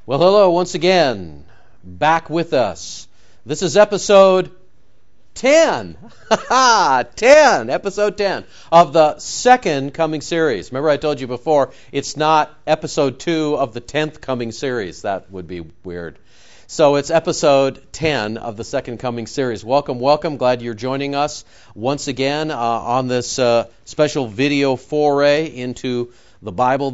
Well, hello once again. Back with us. This is episode 10. 10. Episode 10 of the Second Coming series. Remember I told you before, it's not episode 2 of the 10th Coming series. That would be weird. So it's episode 10 of the Second Coming series. Welcome, welcome. Glad you're joining us once again on this special video foray into the Bible.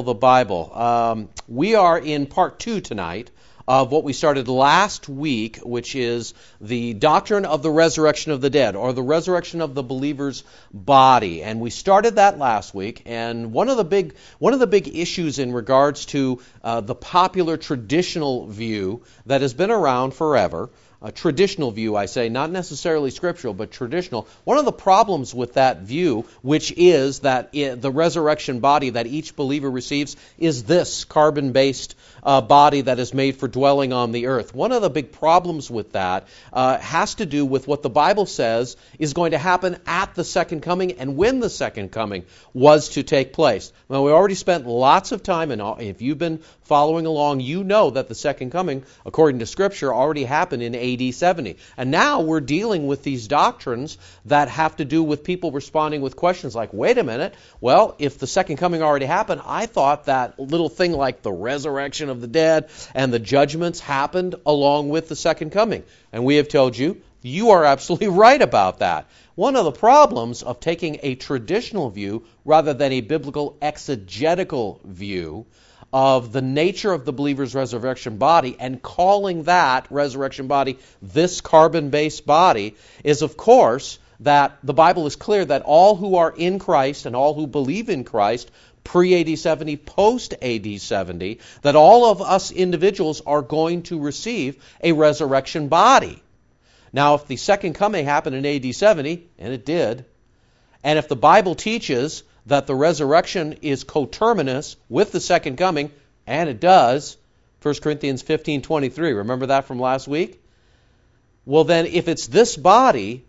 We are in part 2 tonight of what we started last week, which is the doctrine of the resurrection of the dead, or the resurrection of the believer's body. And we started that last week, and one of the big issues in regards to the popular traditional view that has been around forever, a traditional view, I say, not necessarily scriptural, but traditional. One of the problems with that view, which is that the resurrection body that each believer receives is this carbon-based body that is made for dwelling on the earth. One of the big problems with that has to do with what the Bible says is going to happen at the second coming and when the second coming was to take place. Now, we already spent lots of time, and if you've been following along, you know that the second coming, according to Scripture, already happened in AD 70. And now we're dealing with these doctrines that have to do with people responding with questions like, wait a minute, well, if the second coming already happened, I thought that little thing like the resurrection of the dead and the judgments happened along with the second coming. And we have told you, you are absolutely right about that. One of the problems of taking a traditional view rather than a biblical exegetical view of the nature of the believer's resurrection body and calling that resurrection body this carbon-based body is, of course, that the Bible is clear that all who are in Christ and all who believe in Christ pre-AD 70, post-AD 70, that all of us individuals are going to receive a resurrection body. Now, if the second coming happened in AD 70, and it did, and if the Bible teaches that the resurrection is coterminous with the second coming, and it does, 1 Corinthians 15:23, remember that from last week? Well then, if it's this body,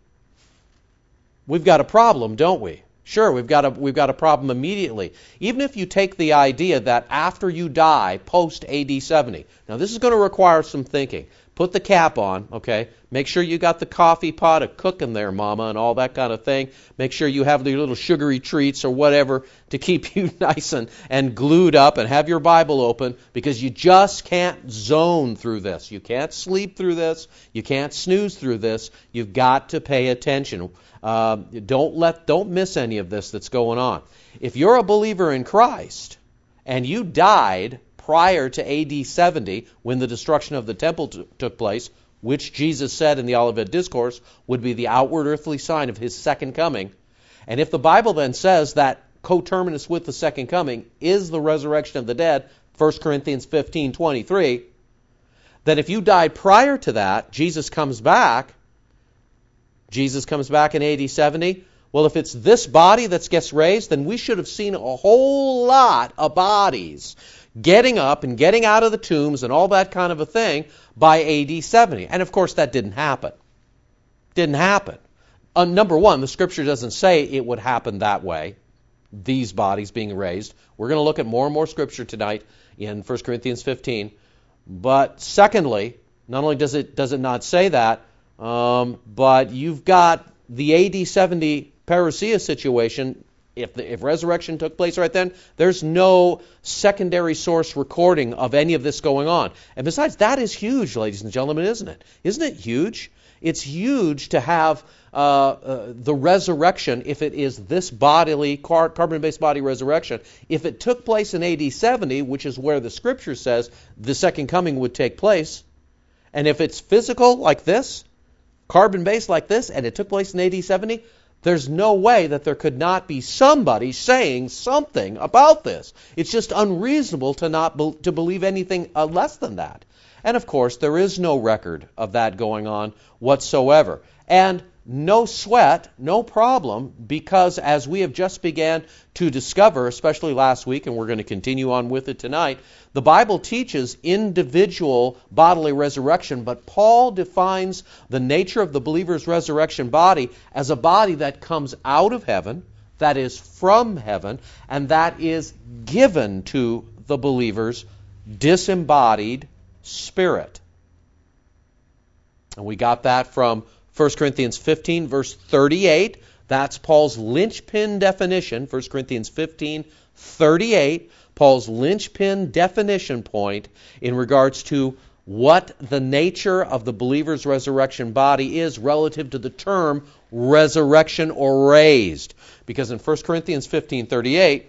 we've got a problem, don't we? Sure, we've got a problem immediately. Even if you take the idea that after you die, post AD 70, now this is going to require some thinking. Put the cap on, okay? Make sure you got the coffee pot cooking there, Mama, and all that kind of thing. Make sure you have the little sugary treats or whatever to keep you nice and glued up, and have your Bible open, because you just can't zone through this. You can't sleep through this. You can't snooze through this. You've got to pay attention. Don't miss any of this that's going on. If you're a believer in Christ and you died prior to AD 70, when the destruction of the temple took place, which Jesus said in the Olivet Discourse would be the outward earthly sign of his second coming, and if the Bible then says that coterminous with the second coming is the resurrection of the dead, 1 Corinthians 15:23, that if you died prior to that, Jesus comes back in AD 70, well, if it's this body that gets raised, then we should have seen a whole lot of bodies getting up and getting out of the tombs and all that kind of a thing by AD 70. And of course that didn't happen. Number one, the Scripture doesn't say it would happen that way, these bodies being raised. We're going to look at more and more Scripture tonight in 1 Corinthians 15. But secondly, not only does it not say that, but you've got the AD 70 parousia situation. If resurrection took place right then, there's no secondary source recording of any of this going on. And besides, that is huge, ladies and gentlemen, isn't it? Isn't it huge? It's huge to have the resurrection, if it is this bodily, carbon-based body resurrection. If it took place in AD 70, which is where the Scripture says the second coming would take place, and if it's physical like this, carbon-based like this, and it took place in AD 70, there's no way that there could not be somebody saying something about this. It's just unreasonable to believe anything less than that. And of course, there is no record of that going on whatsoever. And no sweat, no problem, because as we have just began to discover, especially last week, and we're going to continue on with it tonight, the Bible teaches individual bodily resurrection, but Paul defines the nature of the believer's resurrection body as a body that comes out of heaven, that is from heaven, and that is given to the believers disembodied spirit. And we got that from 1 Corinthians 15, verse 38. That's Paul's linchpin definition, 1 Corinthians 15, 38, Paul's linchpin definition point in regards to what the nature of the believer's resurrection body is relative to the term resurrection or raised. Because in 1 Corinthians 15:38,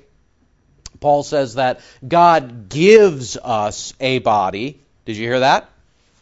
Paul says that God gives us a body. Did you hear that?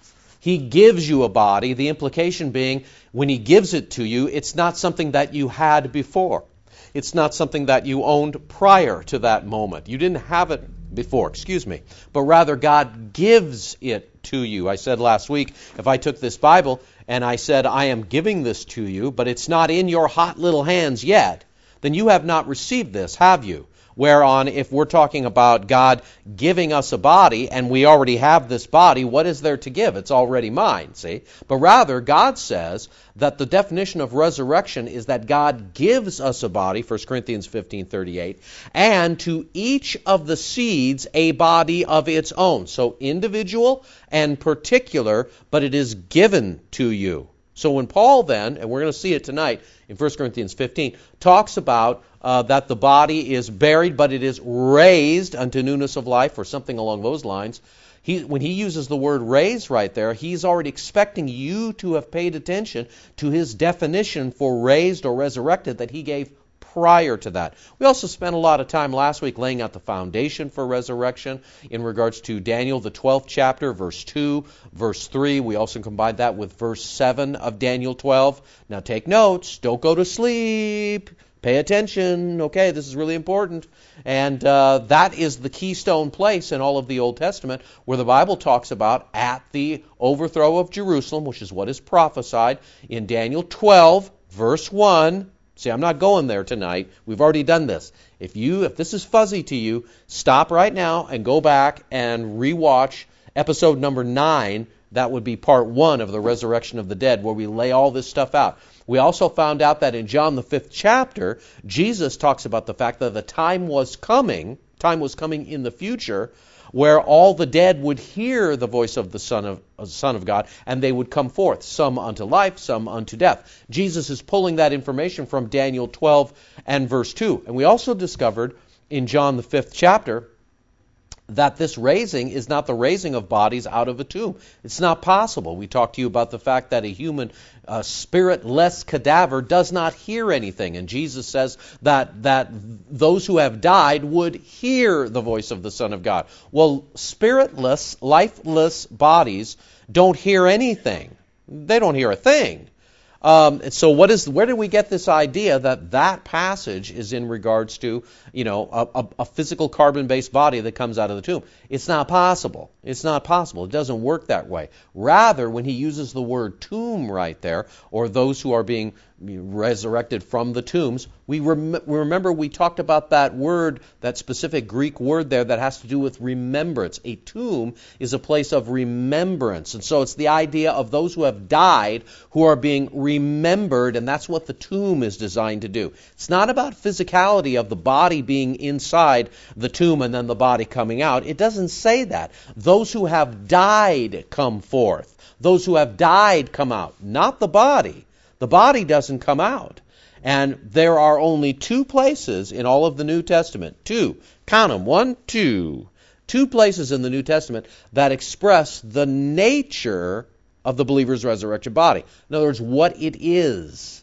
He gives you a body, the implication being when He gives it to you, it's not something that you had before. It's not something that you owned prior to that moment. You didn't have it before, but rather God gives it to you. I said last week, if I took this Bible and I said, I am giving this to you, but it's not in your hot little hands yet, then you have not received this, have you? Whereon, if we're talking about God giving us a body, and we already have this body, what is there to give? It's already mine, see? But rather, God says that the definition of resurrection is that God gives us a body, 1 Corinthians 15:38, and to each of the seeds a body of its own. So individual and particular, but it is given to you. So when Paul then, and we're going to see it tonight in 1 Corinthians 15, talks about that the body is buried, but it is raised unto newness of life, or something along those lines, when he uses the word raised right there, he's already expecting you to have paid attention to his definition for raised or resurrected that he gave prior to that. We also spent a lot of time last week laying out the foundation for resurrection in regards to Daniel, the 12th chapter, verse 2, verse 3. We also combined that with verse 7 of Daniel 12. Now take notes. Don't go to sleep. Pay attention. Okay, this is really important. And that is the keystone place in all of the Old Testament where the Bible talks about at the overthrow of Jerusalem, which is what is prophesied in Daniel 12, verse 1. See, I'm not going there tonight. We've already done this. If this is fuzzy to you, stop right now and go back and rewatch episode number 9. That would be part 1 of the resurrection of the dead, where we lay all this stuff out. We also found out that in John the 5th chapter, Jesus talks about the fact that the time was coming in the future, where all the dead would hear the voice of the Son of God, and they would come forth, some unto life, some unto death. Jesus is pulling that information from Daniel 12 and verse 2. And we also discovered in John the 5th chapter that this raising is not the raising of bodies out of a tomb. It's not possible. We talked to you about the fact that a human spiritless cadaver does not hear anything. And Jesus says that those who have died would hear the voice of the Son of God. Well, spiritless, lifeless bodies don't hear anything. They don't hear a thing. So where did we get this idea that passage is in regards to, a physical carbon-based body that comes out of the tomb? It's not possible. It's not possible. It doesn't work that way. Rather, when he uses the word tomb right there, or those who are being resurrected from the tombs, we remember we talked about that word, that specific Greek word there that has to do with remembrance. A tomb is a place of remembrance. And so it's the idea of those who have died who are being remembered, and that's what the tomb is designed to do. It's not about physicality of the body being inside the tomb and then the body coming out. It doesn't say that. Those who have died come forth. Those who have died come out, not the body. The body doesn't come out. And there are only 2 places in all of the New Testament, 2, count them, 1, 2, 2 places in the New Testament that express the nature of the believer's resurrection body. In other words, what it is,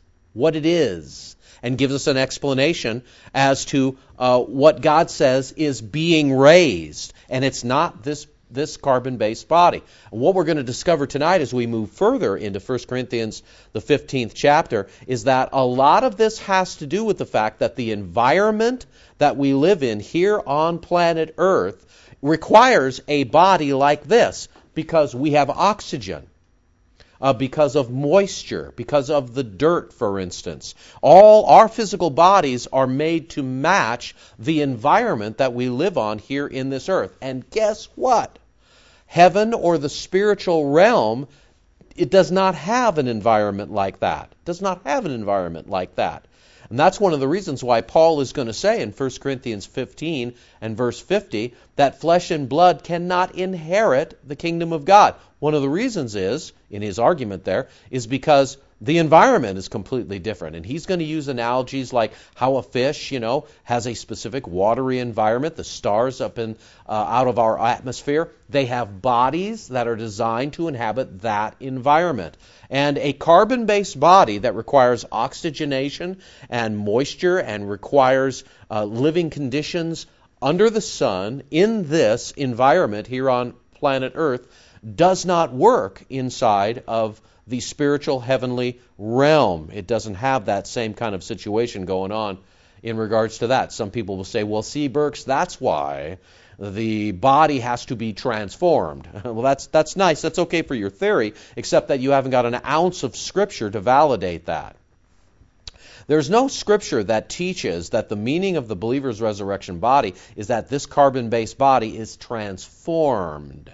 and gives us an explanation as to what God says is being raised. And it's not this carbon-based body. And what we're going to discover tonight as we move further into 1 Corinthians, the 15th chapter, is that a lot of this has to do with the fact that the environment that we live in here on planet Earth requires a body like this because we have oxygen, because of moisture, because of the dirt, for instance. All our physical bodies are made to match the environment that we live on here in this earth. And guess what? Heaven, or the spiritual realm, it does not have an environment like that. It does not have an environment like that. And that's one of the reasons why Paul is going to say in 1 Corinthians 15 and verse 50 that flesh and blood cannot inherit the kingdom of God. One of the reasons is, in his argument there, is because the environment is completely different. And he's going to use analogies like how a fish, has a specific watery environment. The stars up in out of our atmosphere, they have bodies that are designed to inhabit that environment. And a carbon-based body that requires oxygenation and moisture and requires living conditions under the sun in this environment here on planet Earth does not work inside of the spiritual heavenly realm. It doesn't have that same kind of situation going on in regards to that. Some people will say, well, see, Burks, that's why the body has to be transformed. Well, that's nice. That's okay for your theory, except that you haven't got an ounce of Scripture to validate that. There's no Scripture that teaches that the meaning of the believer's resurrection body is that this carbon-based body is transformed.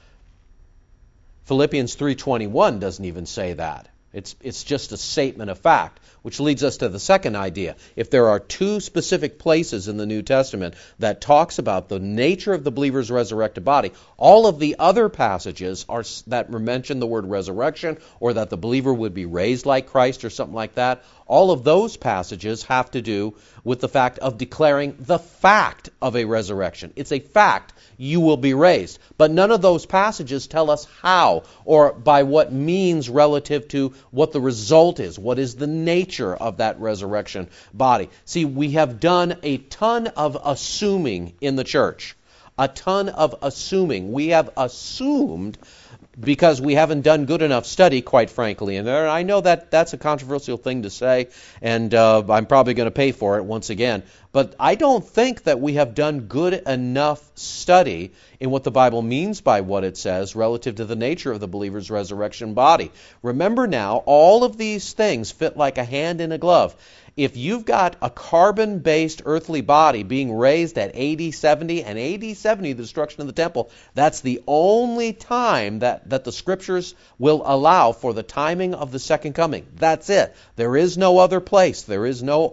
Philippians 3:21 doesn't even say that. It's just a statement of fact, which leads us to the second idea. If there are two specific places in the New Testament that talks about the nature of the believer's resurrected body, all of the other passages that mention the word resurrection or that the believer would be raised like Christ or something like that, all of those passages have to do with the fact of declaring the fact of a resurrection. It's a fact. You will be raised. But none of those passages tell us how or by what means relative to what the result is, what is the nature of that resurrection body. See, we have done a ton of assuming in the church. A ton of assuming. We have assumed because we haven't done good enough study, quite frankly. And I know that that's a controversial thing to say, and I'm probably going to pay for it once again. But I don't think that we have done good enough study in what the Bible means by what it says relative to the nature of the believer's resurrection body. Remember now, all of these things fit like a hand in a glove. If you've got a carbon-based earthly body being raised at AD 70, and AD 70, the destruction of the temple, that's the only time that the Scriptures will allow for the timing of the second coming. That's it. There is no other place. There is no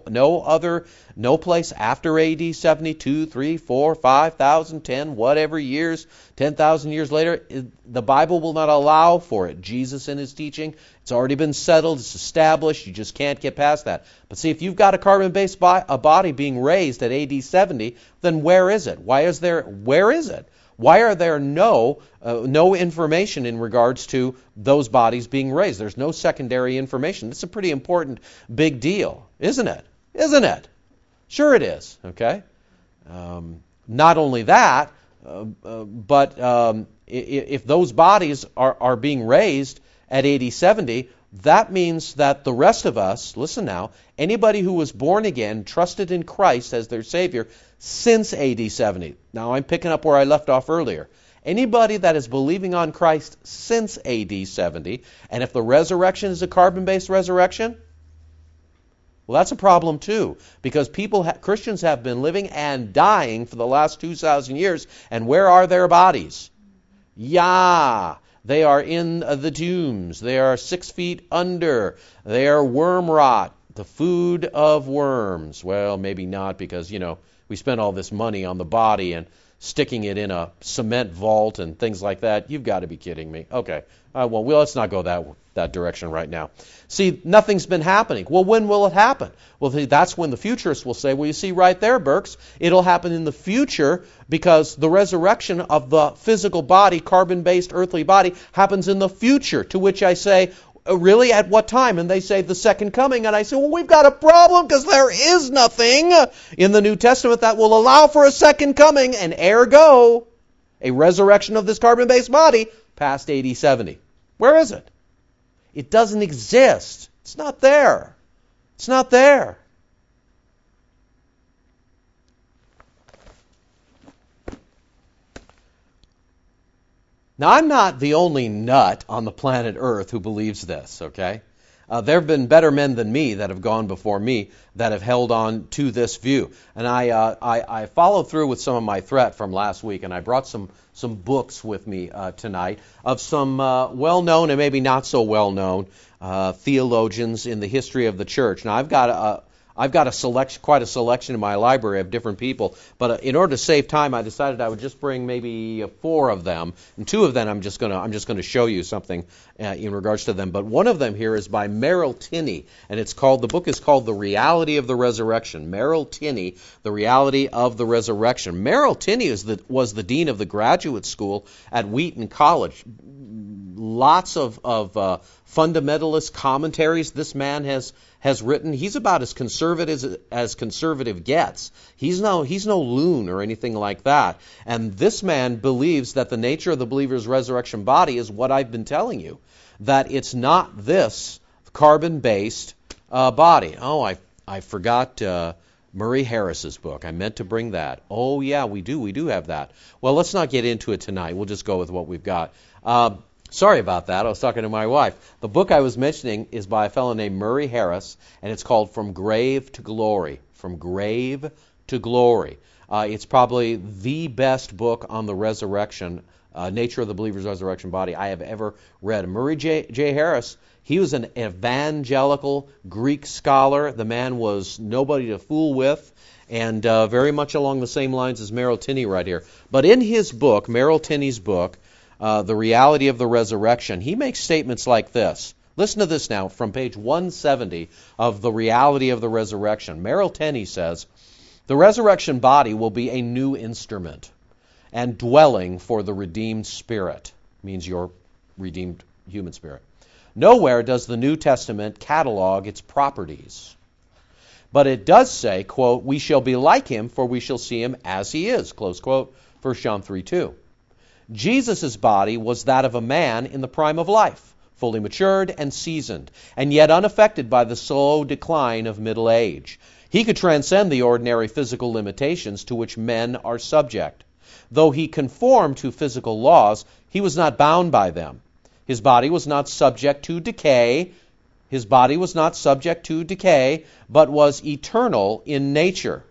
place after AD 70, 2, 3, 4, 5,000, 10, whatever years, 10,000 years later. The Bible will not allow for it. Jesus in his teaching, it's already been settled, it's established, you just can't get past that. But see, if you've got a carbon-based body being raised at AD 70, then where is it? Where is it? Why are there no information in regards to those bodies being raised? There's no secondary information. This is a pretty important big deal, isn't it? Isn't it? Sure it is, okay? Not only that, but if those bodies are being raised at AD 70, that means that the rest of us, listen now, anybody who was born again, trusted in Christ as their Savior since AD 70. Now I'm picking up where I left off earlier. Anybody that is believing on Christ since AD 70, and if the resurrection is a carbon-based resurrection, well, that's a problem too, because Christians have been living and dying for the last 2,000 years, and where are their bodies? They are in the tombs. They are 6 feet under. They are worm rot, the food of worms. Well, maybe not, because, we spend all this money on the body and sticking it in a cement vault and things like that. You've got to be kidding me. Okay. Well, let's not go that direction right now. See, nothing's been happening. Well, when will it happen? Well, that's when the futurists will say, well, you see right there, Burks, it'll happen in the future because the resurrection of the physical body, carbon-based earthly body, happens in the future, to which I say, really, at what time? And they say the second coming. And I say, well, we've got a problem because there is nothing in the New Testament that will allow for a second coming, and ergo, a resurrection of this carbon-based body past AD 70. Where is it? It doesn't exist. It's not there. It's not there. Now, I'm not the only nut on the planet Earth who believes this, okay? There have been better men than me that have gone before me that have held on to this view. And I followed through with some of my threat from last week, and I brought some books with me tonight of some well-known and maybe not so well-known theologians in the history of the church. Now, I've got I've got quite a selection in my library of different people, but in order to save time, I decided I would just bring maybe 4 of them, and 2 of them I'm just going to show you something in regards to them. But one of them here is by Merrill Tinney, and the book is called The Reality of the Resurrection. Merrill Tinney, The Reality of the Resurrection. Merrill Tinney was the dean of the graduate school at Wheaton College. Lots of fundamentalist commentaries this man has written. He's about as conservative gets. He's no loon or anything like that. And this man believes that the nature of the believer's resurrection body is what I've been telling you, that it's not this carbon-based body. Oh, I forgot Murray Harris's book. I meant to bring that. Oh, yeah, we do have that. Well, let's not get into it tonight. We'll just go with what we've got. Sorry about that. I was talking to my wife. The book I was mentioning is by a fellow named Murray Harris, and it's called From Grave to Glory. From Grave to Glory. It's probably the best book on the resurrection, nature of the believer's resurrection body I have ever read. Murray J. Harris, he was an evangelical Greek scholar. The man was nobody to fool with, and very much along the same lines as Merrill Tinney right here. But in his book, Merrill Tinney's book, The Reality of the Resurrection, he makes statements like this. Listen to this now from page 170 of The Reality of the Resurrection. Merrill Tinney says, the resurrection body will be a new instrument and dwelling for the redeemed spirit, means your redeemed human spirit. Nowhere does the New Testament catalog its properties. But it does say, quote, we shall be like him, for we shall see him as he is, close quote, 1 John 3:2. Jesus' body was that of a man in the prime of life, fully matured and seasoned, and yet unaffected by the slow decline of middle age. He could transcend the ordinary physical limitations to which men are subject. Though he conformed to physical laws, he was not bound by them. His body was not subject to decay. But was eternal in nature.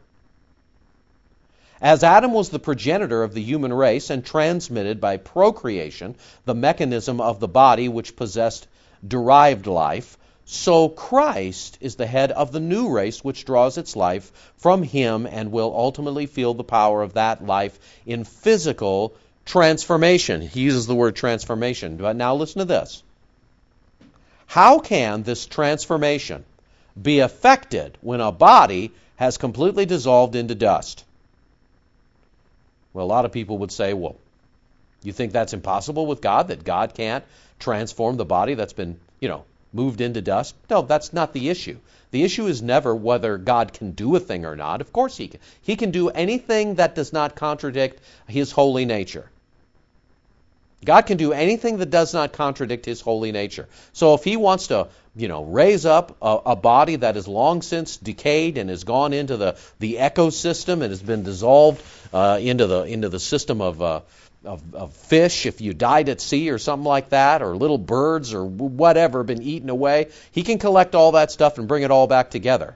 As Adam was the progenitor of the human race and transmitted by procreation the mechanism of the body which possessed derived life, so Christ is the head of the new race which draws its life from him and will ultimately feel the power of that life in physical transformation. He uses the word transformation. But now listen to this. How can this transformation be affected when a body has completely dissolved into dust? Well, a lot of people would say, well, you think that's impossible with God, that God can't transform the body that's been, moved into dust? No, that's not the issue. The issue is never whether God can do a thing or not. Of course he can. He can do anything that does not contradict his holy nature. God can do anything that does not contradict his holy nature. So if he wants to, raise up a body that has long since decayed and has gone into the ecosystem and has been dissolved into the system of fish, if you died at sea or something like that, or little birds or whatever been eaten away, he can collect all that stuff and bring it all back together.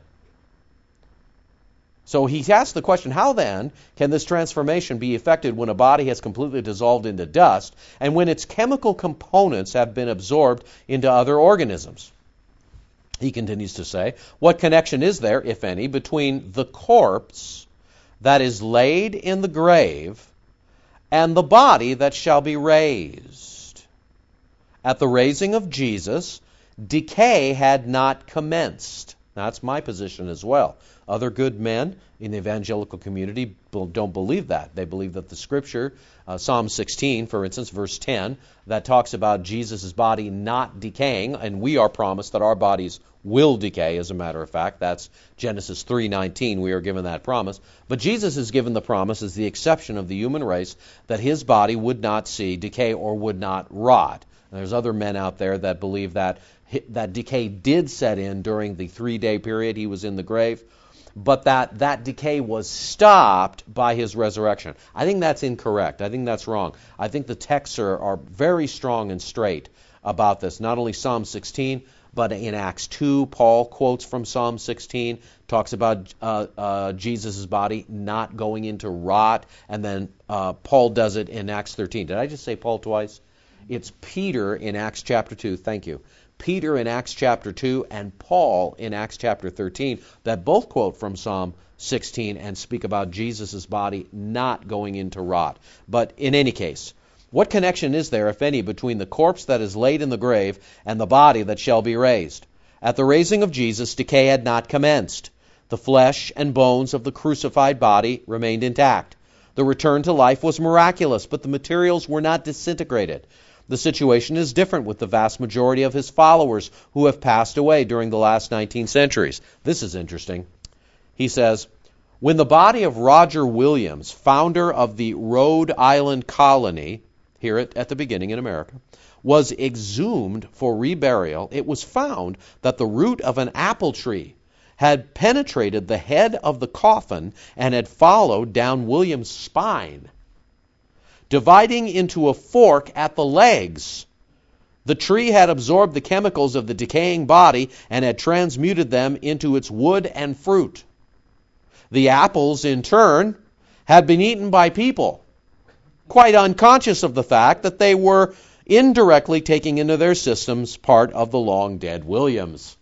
So he asks the question, how then can this transformation be effected when a body has completely dissolved into dust and when its chemical components have been absorbed into other organisms? He continues to say, what connection is there, if any, between the corpse that is laid in the grave and the body that shall be raised? At the raising of Jesus, decay had not commenced. That's my position as well. Other good men in the evangelical community don't believe that. They believe that the Scripture, Psalm 16, for instance, verse 10, that talks about Jesus' body not decaying, and we are promised that our bodies will decay, as a matter of fact. That's Genesis 3:19. We are given that promise. But Jesus is given the promise as the exception of the human race that his body would not see decay or would not rot. And there's other men out there that believe that decay did set in during the 3-day period he was in the grave, but that decay was stopped by his resurrection. I think that's incorrect. I think that's wrong. I think the texts are very strong and straight about this. Not only Psalm 16, but in Acts 2, Paul quotes from Psalm 16, talks about Jesus' body not going into rot, and then Paul does it in Acts 13. Did I just say Paul twice? It's Peter in Acts chapter 2. Thank you. Peter in Acts chapter 2, and Paul in Acts chapter 13, that both quote from Psalm 16 and speak about Jesus' body not going into rot. But in any case, what connection is there, if any, between the corpse that is laid in the grave and the body that shall be raised? At the raising of Jesus, decay had not commenced. The flesh and bones of the crucified body remained intact. The return to life was miraculous, but the materials were not disintegrated. The situation is different with the vast majority of his followers who have passed away during the last 19 centuries. This is interesting. He says, when the body of Roger Williams, founder of the Rhode Island colony, here at the beginning in America, was exhumed for reburial, it was found that the root of an apple tree had penetrated the head of the coffin and had followed down William's spine, dividing into a fork at the legs. The tree had absorbed the chemicals of the decaying body and had transmuted them into its wood and fruit. The apples, in turn, had been eaten by people, quite unconscious of the fact that they were indirectly taking into their systems part of the long-dead Williams.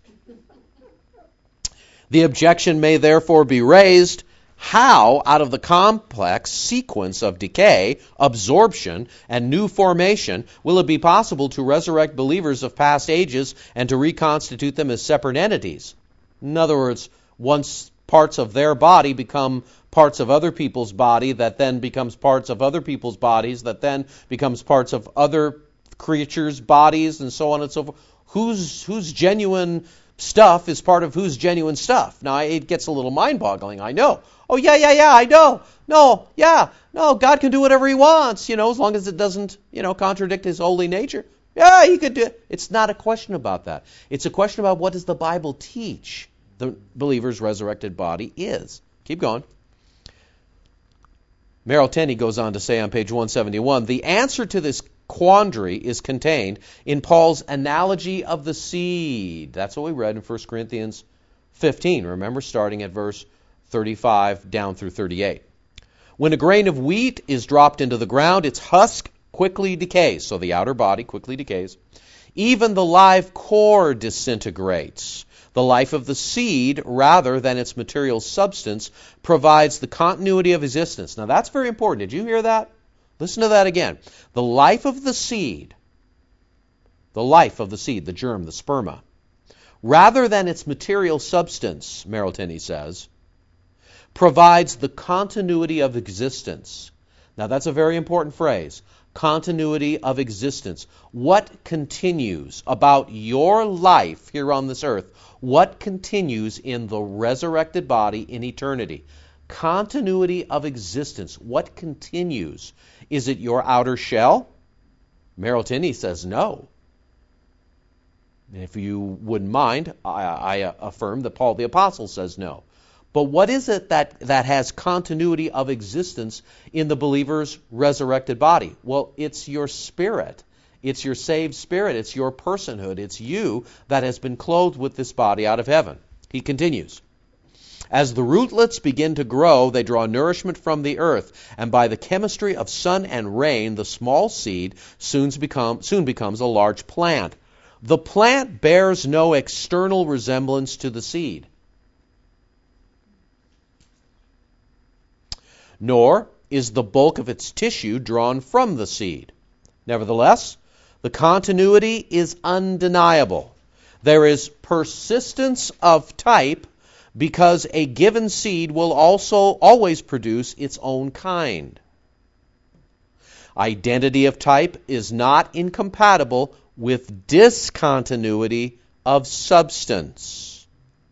The objection may therefore be raised, how, out of the complex sequence of decay, absorption, and new formation, will it be possible to resurrect believers of past ages and to reconstitute them as separate entities? In other words, once parts of their body become parts of other people's body, that then becomes parts of other people's bodies, that then becomes parts of other creatures' bodies, and so on and so forth. Whose genuine stuff is part of whose genuine stuff? Now, it gets a little mind-boggling, I know. Oh, yeah, I know. No, God can do whatever he wants, as long as it doesn't, contradict his holy nature. Yeah, he could do it. It's not a question about that. It's a question about what does the Bible teach the believer's resurrected body is. Keep going. Merrill Tenney goes on to say on page 171, the answer to this quandary is contained in Paul's analogy of the seed. That's what we read in 1 Corinthians 15. Remember, starting at verse 35 down through 38. When a grain of wheat is dropped into the ground, its husk quickly decays. So the outer body quickly decays. Even the live core disintegrates. The life of the seed, rather than its material substance, provides the continuity of existence. Now that's very important. Did you hear that? Listen to that again. The life of the seed, the germ, the sperma, rather than its material substance, Merrill Tenney says, provides the continuity of existence. Now that's a very important phrase. Continuity of existence. What continues about your life here on this earth? What continues in the resurrected body in eternity? Continuity of existence. What continues? Is it your outer shell? Merrill Tenney says no. If you wouldn't mind, I affirm that Paul the Apostle says no. But what is it that has continuity of existence in the believer's resurrected body? Well, it's your spirit. It's your saved spirit. It's your personhood. It's you that has been clothed with this body out of heaven. He continues. As the rootlets begin to grow, they draw nourishment from the earth, and by the chemistry of sun and rain, the small seed soon becomes a large plant. The plant bears no external resemblance to the seed, nor is the bulk of its tissue drawn from the seed. Nevertheless, the continuity is undeniable. There is persistence of type because a given seed will also always produce its own kind. Identity of type is not incompatible with discontinuity of substance.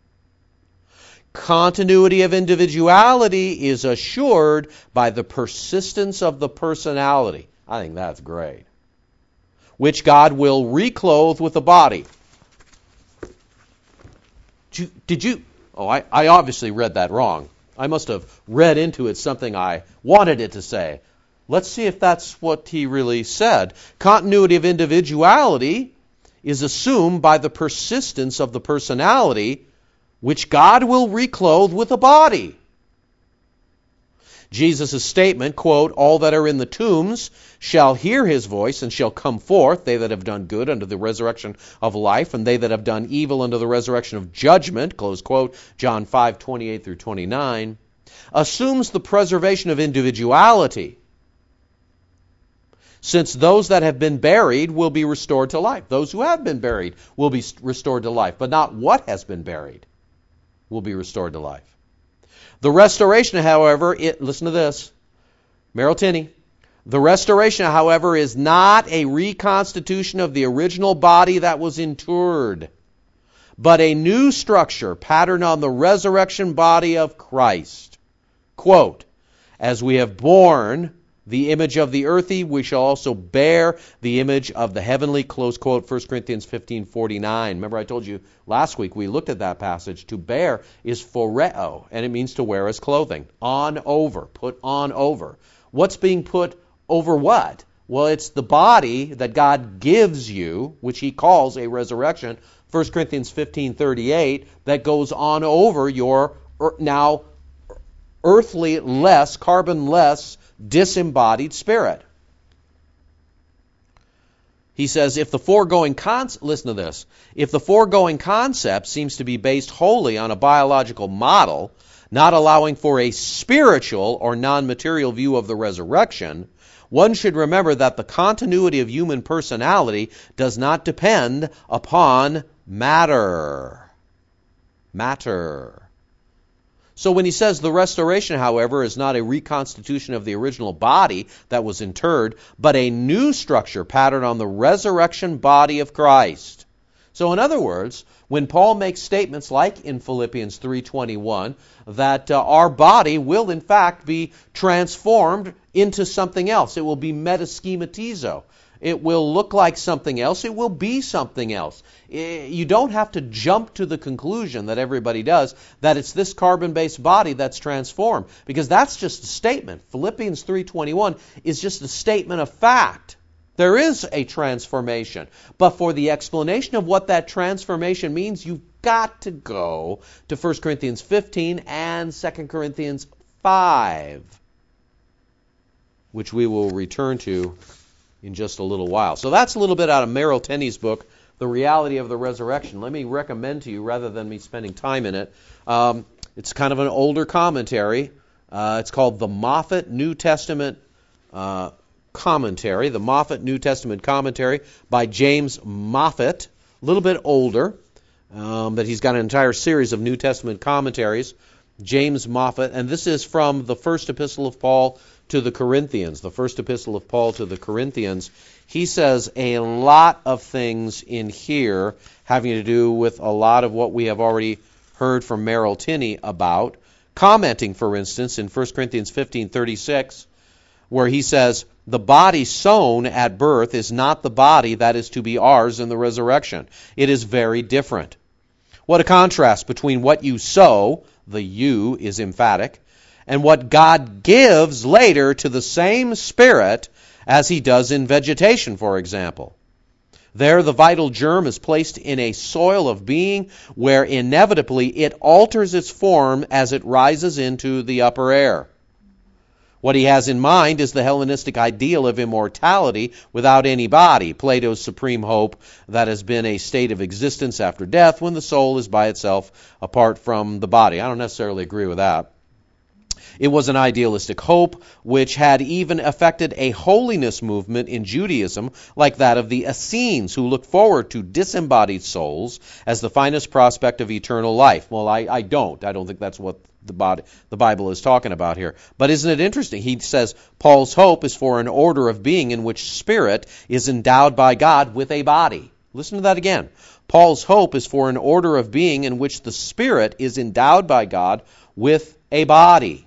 Continuity of individuality is assured by the persistence of the personality. I think that's great. Which God will reclothe with a body. Did you? Oh, I obviously read that wrong. I must have read into it something I wanted it to say. Let's see if that's what he really said. Continuity of individuality is assumed by the persistence of the personality, which God will reclothe with a body. Jesus' statement, quote, all that are in the tombs shall hear his voice and shall come forth, they that have done good unto the resurrection of life, and they that have done evil unto the resurrection of judgment, close quote, John 5:28 through 29, assumes the preservation of individuality, since those that have been buried will be restored to life. Those who have been buried will be restored to life, but not what has been buried will be restored to life. The restoration, however, listen to this, Merrill Tenney, the restoration, however, is not a reconstitution of the original body that was interred, but a new structure patterned on the resurrection body of Christ. Quote, as we have borne the image of the earthy, we shall also bear the image of the heavenly, close quote, 1 Corinthians 15:49. Remember I told you last week we looked at that passage. To bear is phoreo, and it means to wear as clothing. On over, put on over. What's being put over what? Well, it's the body that God gives you, which he calls a resurrection, 1 Corinthians 15:38, that goes on over your now earthly less, carbon less, disembodied spirit. He says, listen to this, if the foregoing concept seems to be based wholly on a biological model, not allowing for a spiritual or non-material view of the resurrection, one should remember that the continuity of human personality does not depend upon matter. So when he says the restoration, however, is not a reconstitution of the original body that was interred, but a new structure patterned on the resurrection body of Christ. So in other words, when Paul makes statements like in Philippians 3:21 that our body will in fact be transformed into something else, it will be metaschematizo. It will look like something else. It will be something else. You don't have to jump to the conclusion that everybody does that it's this carbon-based body that's transformed, because that's just a statement. Philippians 3:21 is just a statement of fact. There is a transformation. But for the explanation of what that transformation means, you've got to go to 1 Corinthians 15 and 2 Corinthians 5, which we will return to in just a little while. So that's a little bit out of Merrill Tenney's book, The Reality of the Resurrection. Let me recommend to you, rather than me spending time in it, it's kind of an older commentary. It's called the Moffat New Testament Commentary, the Moffat New Testament Commentary by James Moffat, a little bit older, but he's got an entire series of New Testament commentaries. James Moffat, and this is from the first epistle of Paul to the Corinthians. The first epistle of Paul to the Corinthians. He says a lot of things in here having to do with a lot of what we have already heard from Merrill Tenney about. Commenting, for instance, in 1 Corinthians 15:36, where he says, the body sown at birth is not the body that is to be ours in the resurrection. It is very different. What a contrast between what you sow, the you is emphatic, and what God gives later to the same Spirit as he does in vegetation, for example. There the vital germ is placed in a soil of being where inevitably it alters its form as it rises into the upper air. What he has in mind is the Hellenistic ideal of immortality without any body, Plato's supreme hope that has been a state of existence after death when the soul is by itself apart from the body. I don't necessarily agree with that. It was an idealistic hope which had even affected a holiness movement in Judaism like that of the Essenes, who looked forward to disembodied souls as the finest prospect of eternal life. Well, I don't think that's what the Bible is talking about here. But isn't it interesting? He says Paul's hope is for an order of being in which spirit is endowed by God with a body. Listen to that again. Paul's hope is for an order of being in which the spirit is endowed by God with a body.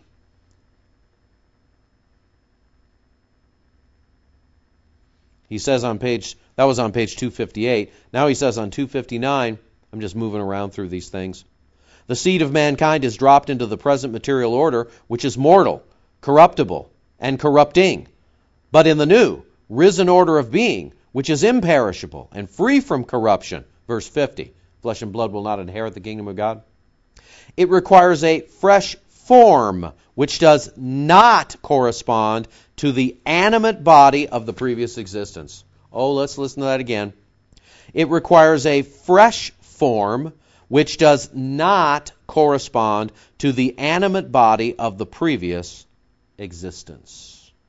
He says that was on page 258. Now he says on 259, I'm just moving around through these things. The seed of mankind is dropped into the present material order, which is mortal, corruptible, and corrupting. But in the new, risen order of being, which is imperishable and free from corruption, verse 50, flesh and blood will not inherit the kingdom of God. It requires a fresh form which does not correspond to the animate body of the previous existence. Oh, let's listen to that again. It requires a fresh form which does not correspond to the animate body of the previous existence.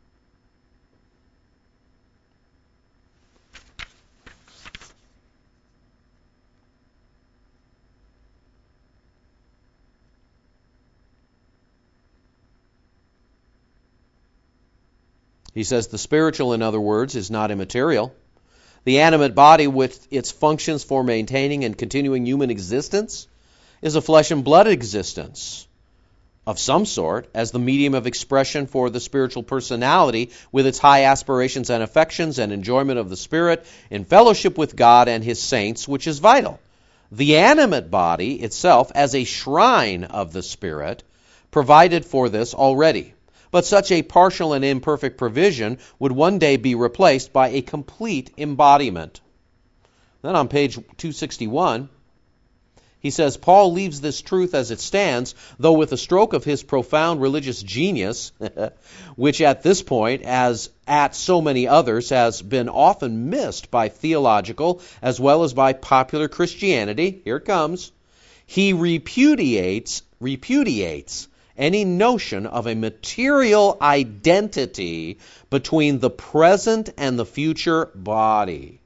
He says the spiritual, in other words, is not immaterial. The animate body with its functions for maintaining and continuing human existence is a flesh and blood existence of some sort as the medium of expression for the spiritual personality with its high aspirations and affections and enjoyment of the Spirit in fellowship with God and His saints, which is vital. The animate body itself as a shrine of the Spirit provided for this already. But such a partial and imperfect provision would one day be replaced by a complete embodiment. Then on page 261, he says, Paul leaves this truth as it stands, though with a stroke of his profound religious genius, which at this point, as at so many others, has been often missed by theological as well as by popular Christianity. Here it comes. He repudiates any notion of a material identity between the present and the future body.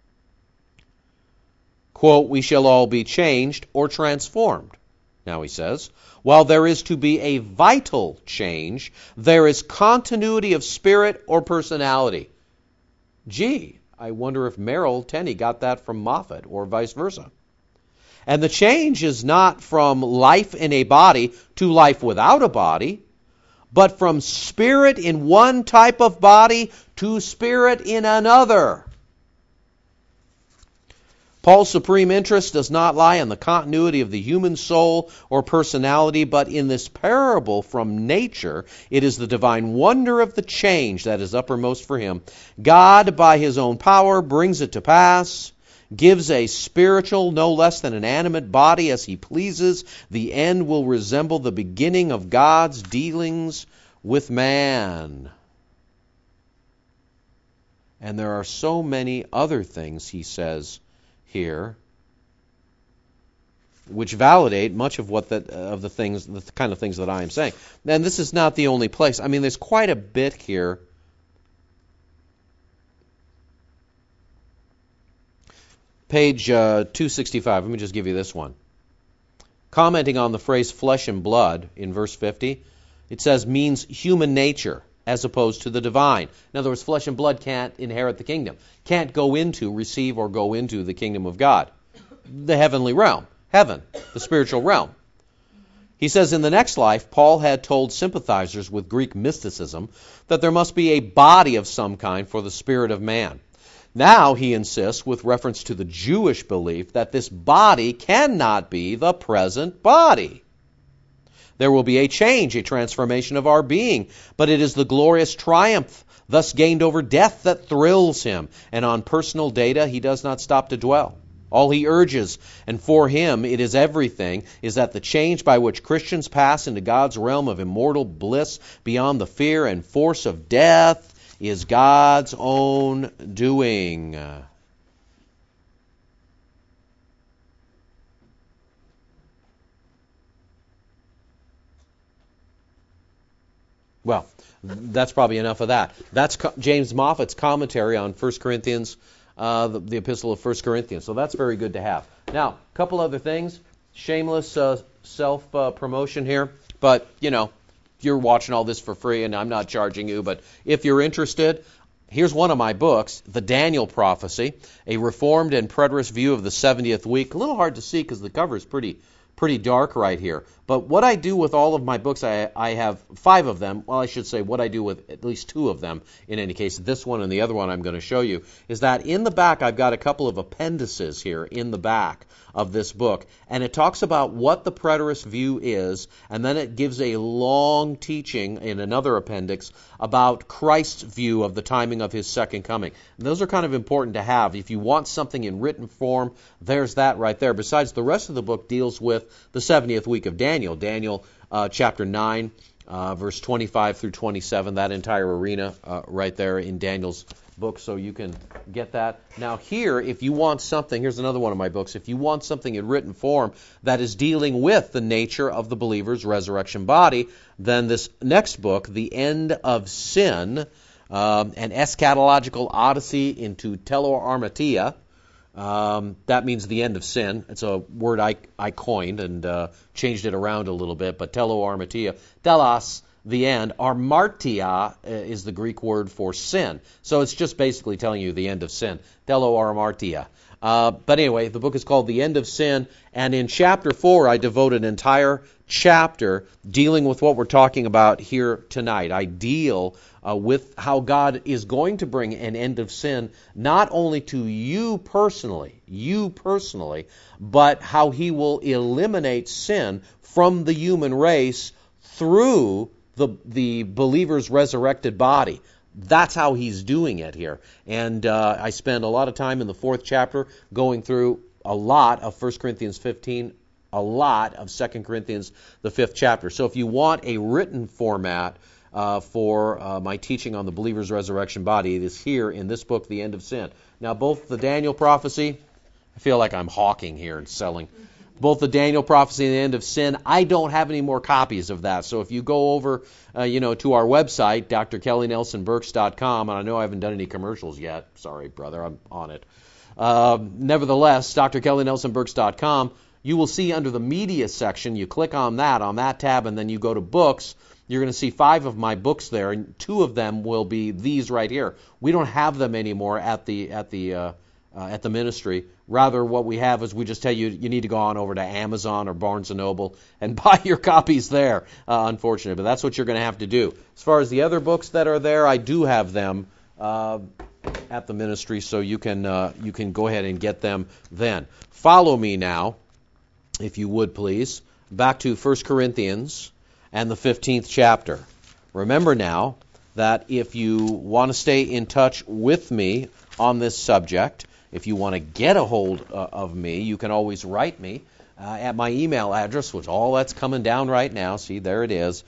Quote, we shall all be changed or transformed. Now he says, while there is to be a vital change, there is continuity of spirit or personality. Gee, I wonder if Merrill Tenney got that from Moffat or vice versa. And the change is not from life in a body to life without a body, but from spirit in one type of body to spirit in another. Paul's supreme interest does not lie in the continuity of the human soul or personality, but in this parable from nature, it is the divine wonder of the change that is uppermost for him. God, by His own power, brings it to pass, gives a spiritual, no less than an animate body as He pleases. The end will resemble the beginning of God's dealings with man. And there are so many other things, he says here, which validate much of what the kind of things that I am saying. And this is not the only place. I mean, there's quite a bit here. Page 265, let me just give you this one. Commenting on the phrase flesh and blood in verse 50, it says means human nature as opposed to the divine. In other words, flesh and blood can't inherit the kingdom, can't receive or go into the kingdom of God, the heavenly realm, heaven, the spiritual realm. He says in the next life, Paul had told sympathizers with Greek mysticism that there must be a body of some kind for the spirit of man. Now he insists, with reference to the Jewish belief, that this body cannot be the present body. There will be a change, a transformation of our being, but it is the glorious triumph thus gained over death that thrills him, and on personal data he does not stop to dwell. All he urges, and for him it is everything, is that the change by which Christians pass into God's realm of immortal bliss beyond the fear and force of death is God's own doing. Well, that's probably enough of that. That's James Moffat's commentary on 1 Corinthians, the epistle of 1 Corinthians. So that's very good to have. Now, a couple other things. Shameless self-promotion here. But, you're watching all this for free, and I'm not charging you. But if you're interested, here's one of my books, The Daniel Prophecy, a reformed and preterist view of the 70th week. A little hard to see because the cover is pretty dark right here. But what I do with all of my books, I have 5 of them. Well, I should say what I do with at least 2 of them, in any case, this one and the other one I'm going to show you, is that in the back I've got a couple of appendices here in the back of this book, and it talks about what the preterist view is, and then it gives a long teaching in another appendix about Christ's view of the timing of His second coming. And those are kind of important to have. If you want something in written form, there's that right there. Besides, the rest of the book deals with the 70th week of Daniel. Daniel chapter 9, verse 25 through 27, that entire arena right there in Daniel's book, so you can get that. Now here, if you want something, here's another one of my books, if you want something in written form that is dealing with the nature of the believer's resurrection body, then this next book, The End of Sin, an eschatological odyssey into teleoarmatia, that means the end of sin. It's a word I coined and changed it around a little bit, but teleoarmatia, telos, the end. Armartia is the Greek word for sin. So it's just basically telling you the end of sin. Teleoarmartia. But anyway, the book is called The End of Sin, and in chapter 4 I devote an entire chapter dealing with what we're talking about here tonight. I deal with how God is going to bring an end of sin, not only to you personally, but how He will eliminate sin from the human race through the believer's resurrected body. That's how He's doing it here. And I spend a lot of time in the 4th chapter going through a lot of 1 Corinthians 15, a lot of 2 Corinthians, the 5th chapter. So if you want a written format for my teaching on the believer's resurrection body, it is here in this book, The End of Sin. Now, both the Daniel prophecy, I feel like I'm hawking here and selling. Both the Daniel prophecy and the end of sin, I don't have any more copies of that. So if you go over, to our website, drkellynelsonburks.com, and I know I haven't done any commercials yet. Sorry, brother, I'm on it. Nevertheless, drkellynelsonburks.com, you will see under the media section, you click on that tab, and then you go to books. You're going to see 5 of my books there, and 2 of them will be these right here. We don't have them anymore at the ministry. Rather, what we have is we just tell you need to go on over to Amazon or Barnes & Noble and buy your copies there, unfortunately. But that's what you're going to have to do. As far as the other books that are there, I do have them at the ministry, so you can go ahead and get them then. Follow me now, if you would please, back to 1 Corinthians and the 15th chapter. Remember now that if you want to stay in touch with me on this subject, if you want to get a hold of me, you can always write me at my email address, which all that's coming down right now. See, there it is.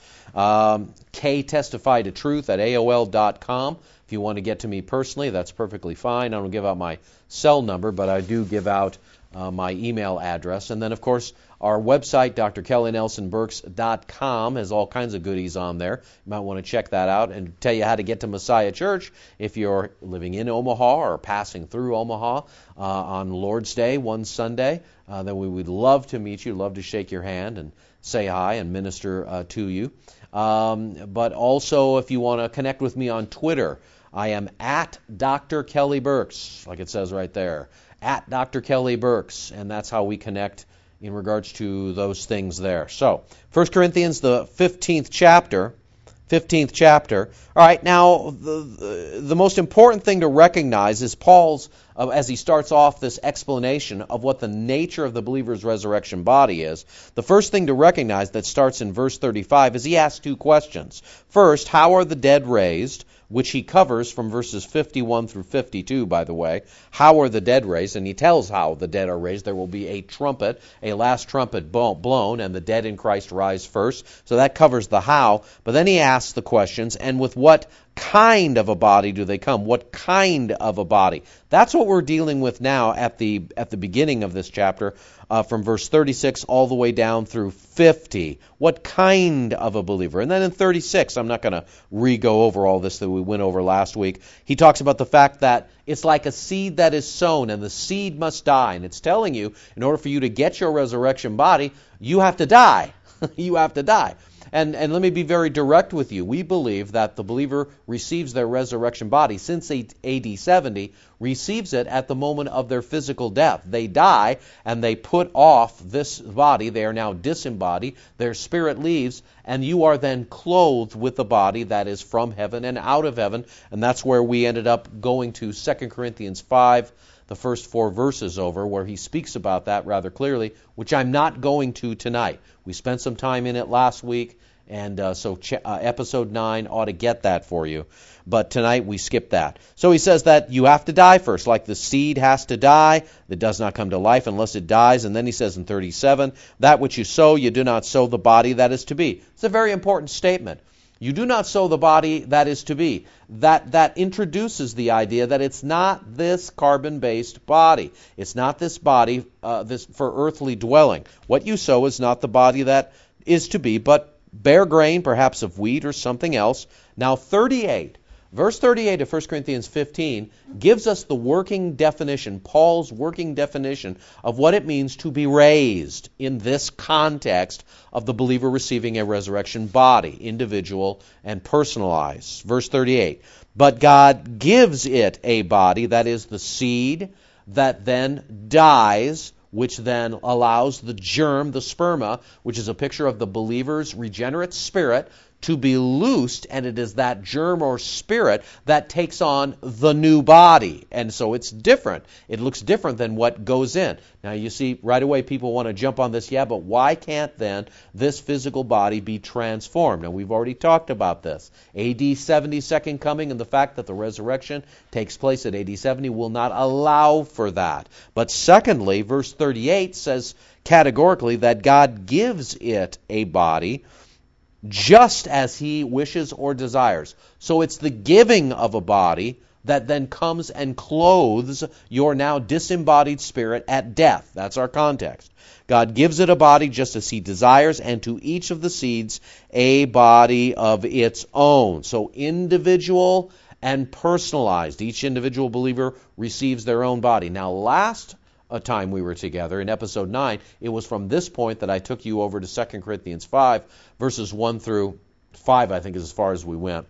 ktestifytotruth@aol.com. If you want to get to me personally, that's perfectly fine. I don't give out my cell number, but I do give out my email address. And then, of course, our website, drkellynelsonburks.com, has all kinds of goodies on there. You might want to check that out and tell you how to get to Messiah Church if you're living in Omaha or passing through Omaha on Lord's Day one Sunday. Then we would love to meet you, love to shake your hand and say hi and minister to you. But also, if you want to connect with me on Twitter, I am at Dr. Kelly Burks, like it says right there, at Dr. Kelly Burks, and that's how we connect in regards to those things there. So, 1 Corinthians, the 15th chapter. All right, now, the most important thing to recognize is Paul's, as he starts off this explanation of what the nature of the believer's resurrection body is. The first thing to recognize that starts in verse 35 is he asks 2 questions. First, how are the dead raised? Which he covers from verses 51 through 52, by the way. How are the dead raised? And he tells how the dead are raised. There will be a trumpet, a last trumpet blown, and the dead in Christ rise first. So that covers the how. But then he asks the questions, and with what kind of a body do they come? What kind of a body? That's what we're dealing with now at the beginning of this chapter, from verse 36 all the way down through 50. What kind of a believer? And then in 36, I'm not going to re-go over all this that we went over last week. He talks about the fact that it's like a seed that is sown, and the seed must die. And it's telling you, in order for you to get your resurrection body, you have to die. You have to die. And let me be very direct with you. We believe that the believer receives their resurrection body since AD 70, receives it at the moment of their physical death. They die and they put off this body. They are now disembodied. Their spirit leaves, and you are then clothed with the body that is from heaven and out of heaven. And that's where we ended up going to 2 Corinthians 5, the first 4 verses over, where he speaks about that rather clearly, which I'm not going to tonight. We spent some time in it last week, And so episode 9 ought to get that for you. But tonight we skip that. So he says that you have to die first, like the seed has to die. That does not come to life unless it dies. And then he says in 37, that which you sow, you do not sow the body that is to be. It's a very important statement. You do not sow the body that is to be. That introduces the idea that it's not this carbon-based body. It's not this body this for earthly dwelling. What you sow is not the body that is to be, but bare grain, perhaps of wheat or something else. Now 38. Verse 38 of 1 Corinthians 15 gives us the working definition, Paul's working definition of what it means to be raised in this context of the believer receiving a resurrection body, individual and personalized. Verse 38, but God gives it a body, that is the seed, that then dies, which then allows the germ, the sperma, which is a picture of the believer's regenerate spirit, to be loosed, and it is that germ or spirit that takes on the new body. And so it's different. It looks different than what goes in. Now you see, right away people want to jump on this, yeah, but why can't then this physical body be transformed? Now we've already talked about this. AD 70 second coming and the fact that the resurrection takes place at AD 70 will not allow for that. But secondly, verse 38 says categorically that God gives it a body just as he wishes or desires. So it's the giving of a body that then comes and clothes your now disembodied spirit at death. That's our context. God gives it a body just as he desires, and to each of the seeds a body of its own. So individual and personalized. Each individual believer receives their own body. Now last time we were together in episode 9, it was from this point that I took you over to 2 Corinthians 5, verses 1 through 5, I think is as far as we went,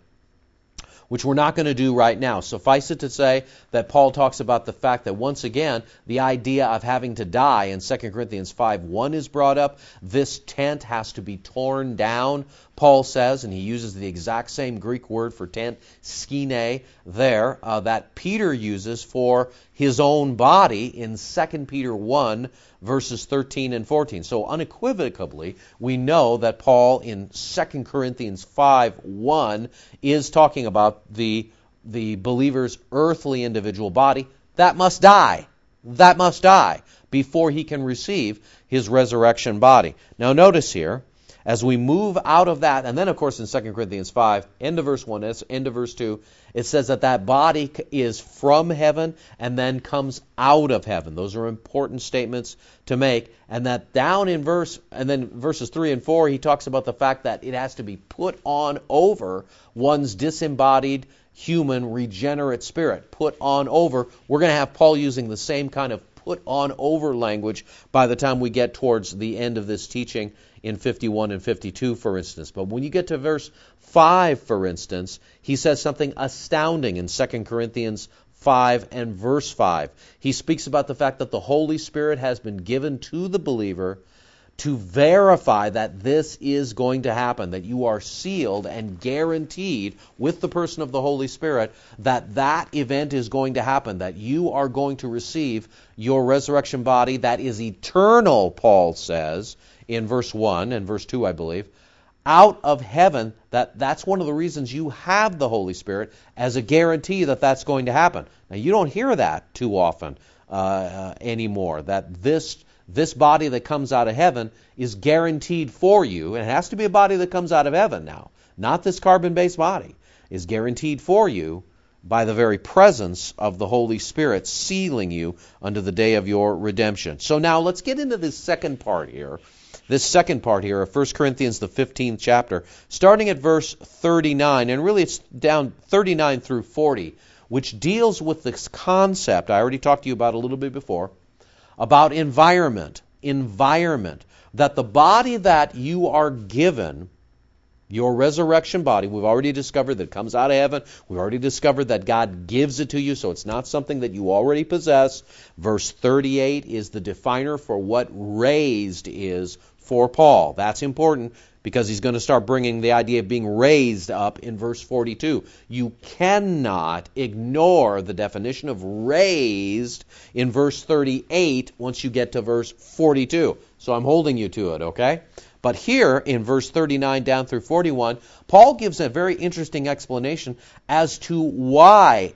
which we're not going to do right now. Suffice it to say that Paul talks about the fact that once again, the idea of having to die in 2 Corinthians 5:1 is brought up. This tent has to be torn down, Paul says, and he uses the exact same Greek word for tent, skine, there, that Peter uses for his own body in 2 Peter 1, verses 13 and 14. So unequivocally, we know that Paul in 2 Corinthians 5:1 is talking about the believer's earthly individual body that must die. That must die before he can receive his resurrection body. Now notice here, as we move out of that, and then of course in 2 Corinthians 5, end of verse 1, end of verse 2, it says that body is from heaven and then comes out of heaven. Those are important statements to make. And that down in verses 3 and 4, he talks about the fact that it has to be put on over one's disembodied human regenerate spirit. Put on over. We're going to have Paul using the same kind of put on over language by the time we get towards the end of this teaching in 51 and 52, for instance. But when you get to verse 5, for instance, he says something astounding in 2 Corinthians 5 and verse 5. He speaks about the fact that the Holy Spirit has been given to the believer to verify that this is going to happen, that you are sealed and guaranteed with the person of the Holy Spirit that event is going to happen, that you are going to receive your resurrection body that is eternal, Paul says, in verse 1 and verse 2, I believe, out of heaven. That's one of the reasons you have the Holy Spirit, as a guarantee that that's going to happen. Now, you don't hear that too often anymore, that this body that comes out of heaven is guaranteed for you, and it has to be a body that comes out of heaven now, not this carbon-based body, is guaranteed for you by the very presence of the Holy Spirit sealing you unto the day of your redemption. So now let's get into this second part here of 1 Corinthians, the 15th chapter, starting at verse 39, and really it's down 39 through 40, which deals with this concept I already talked to you about a little bit before, about environment, that the body that you are given, your resurrection body, we've already discovered that it comes out of heaven. We've already discovered that God gives it to you, so it's not something that you already possess. Verse 38 is the definer for what raised is for Paul. That's important because he's going to start bringing the idea of being raised up in verse 42. You cannot ignore the definition of raised in verse 38 once you get to verse 42. So I'm holding you to it, okay? But here in verse 39 down through 41, Paul gives a very interesting explanation as to why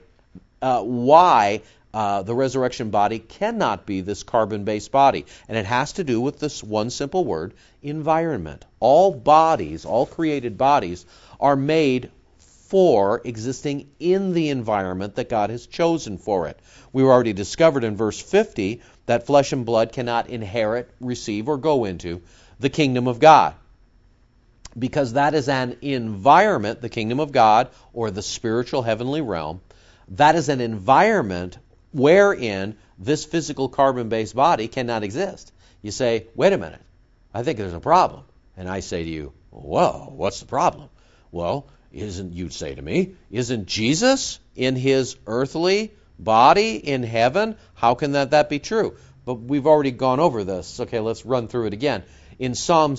the resurrection body cannot be this carbon-based body. And it has to do with this one simple word, environment. All bodies, all created bodies, are made for existing in the environment that God has chosen for it. We already discovered in verse 50 that flesh and blood cannot inherit, receive, or go into the kingdom of God, because that is an environment, the kingdom of God, or the spiritual heavenly realm. That is an environment wherein this physical carbon-based body cannot exist. You say, wait a minute, I think there's a problem. And I say to you, whoa, what's the problem? Well, you'd say to me, isn't Jesus in his earthly body in heaven? How can that be true? But we've already gone over this. Okay, let's run through it again. In Psalm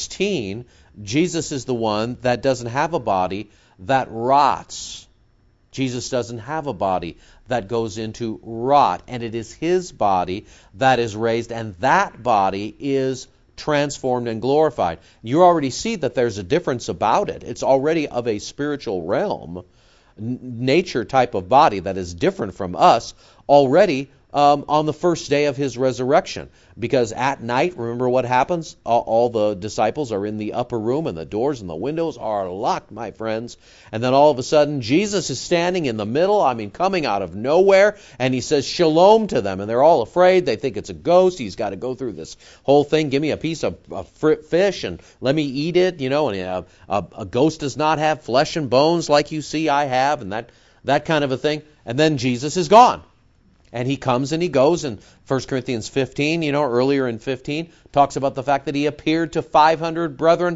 16, Jesus is the one that doesn't have a body that rots. Jesus doesn't have a body that goes into rot, and it is his body that is raised, and that body is transformed and glorified. You already see that there's a difference about it. It's already of a spiritual realm, nature type of body that is different from us already on the first day of his resurrection. Because at night, remember what happens? All the disciples are in the upper room, and the doors and the windows are locked, my friends. And then all of a sudden, Jesus is standing in the middle, coming out of nowhere, and he says shalom to them. And they're all afraid. They think it's a ghost. He's got to go through this whole thing. Give me a piece of fish and let me eat it. And a ghost does not have flesh and bones like you see I have, and that kind of a thing. And then Jesus is gone. And he comes and he goes, and 1 Corinthians 15, earlier in 15, talks about the fact that he appeared to 500 brethren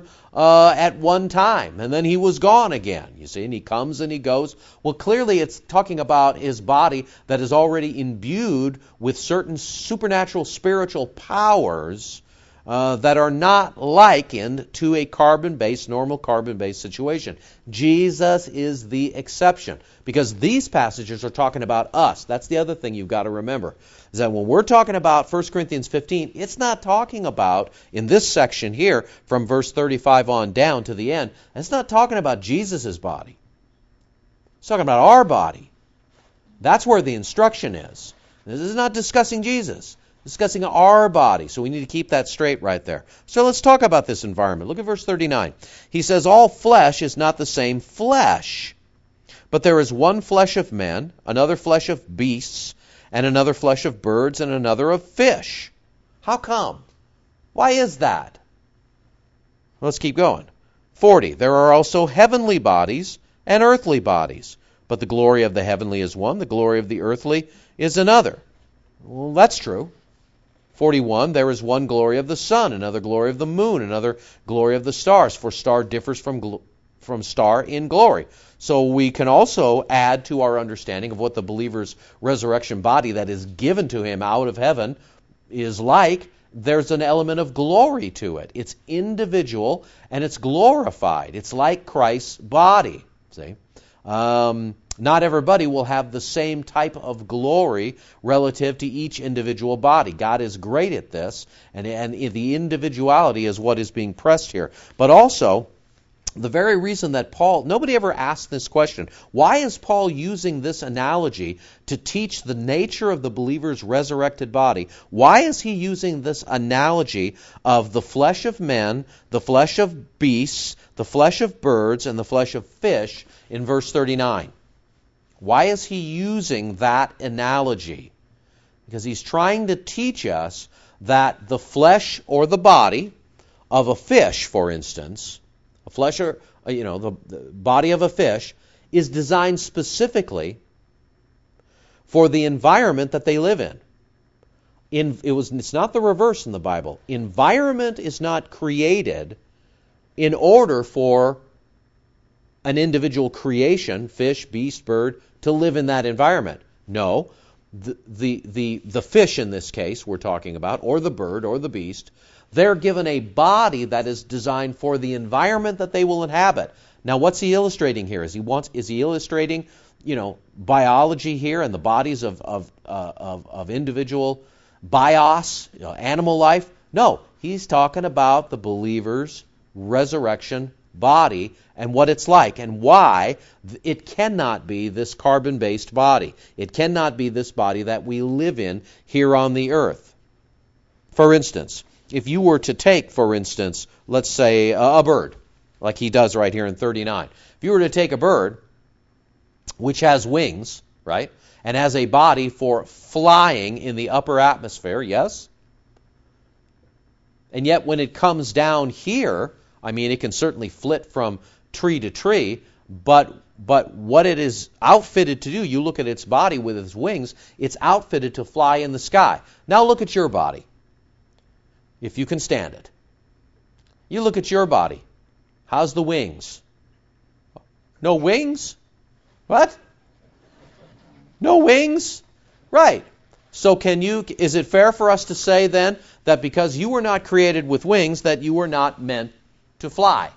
at one time, and then he was gone again, you see, and he comes and he goes. Well, clearly it's talking about his body that is already imbued with certain supernatural spiritual powers that are not likened to a normal carbon-based situation. Jesus is the exception, because these passages are talking about us. That's the other thing you've got to remember, is that when we're talking about 1 Corinthians 15, it's not talking about, in this section here, from verse 35 on down to the end, it's not talking about Jesus' body. It's talking about our body. That's where the instruction is. This is not discussing Jesus. Discussing our body. So we need to keep that straight right there. So let's talk about this environment. Look at verse 39. He says, all flesh is not the same flesh, but there is one flesh of men, another flesh of beasts, and another flesh of birds, and another of fish. How come? Why is that? Let's keep going. 40. There are also heavenly bodies and earthly bodies, but the glory of the heavenly is one, the glory of the earthly is another. Well, that's true. 41, there is one glory of the sun, another glory of the moon, another glory of the stars, for star differs from star in glory. So we can also add to our understanding of what the believer's resurrection body that is given to him out of heaven is like. There's an element of glory to it. It's individual and it's glorified. It's like Christ's body. See? Not everybody will have the same type of glory relative to each individual body. God is great at this, and the individuality is what is being pressed here. But also, the very reason that nobody ever asked this question, why is Paul using this analogy to teach the nature of the believer's resurrected body? Why is he using this analogy of the flesh of men, the flesh of beasts, the flesh of birds, and the flesh of fish in verse 39? Why is he using that analogy? Because he's trying to teach us that the flesh or the body of a fish, for instance, the body of a fish is designed specifically for the environment that they live in. It's not the reverse in the Bible. Environment is not created in order for an individual creation, fish, beast, bird, to live in that environment. No, the fish in this case we're talking about, or the bird, or the beast, they're given a body that is designed for the environment that they will inhabit. Now, what's he illustrating here? Is he illustrating, biology here and the bodies of individual bios, animal life? No, he's talking about the believer's resurrection body and what it's like and why it cannot be this carbon-based body. It cannot be this body that we live in here on the earth. For instance, if you were to take, for instance, let's say a bird, like he does right here in 39. If you were to take a bird which has wings, right, and has a body for flying in the upper atmosphere, yes? And yet when it comes down here, I mean, it can certainly flit from tree to tree, but what it is outfitted to do, you look at its body with its wings, it's outfitted to fly in the sky. Now look at your body, if you can stand it. You look at your body. How's the wings? No wings? What? No wings? Right. So is it fair for us to say then that because you were not created with wings that you were not meant to fly?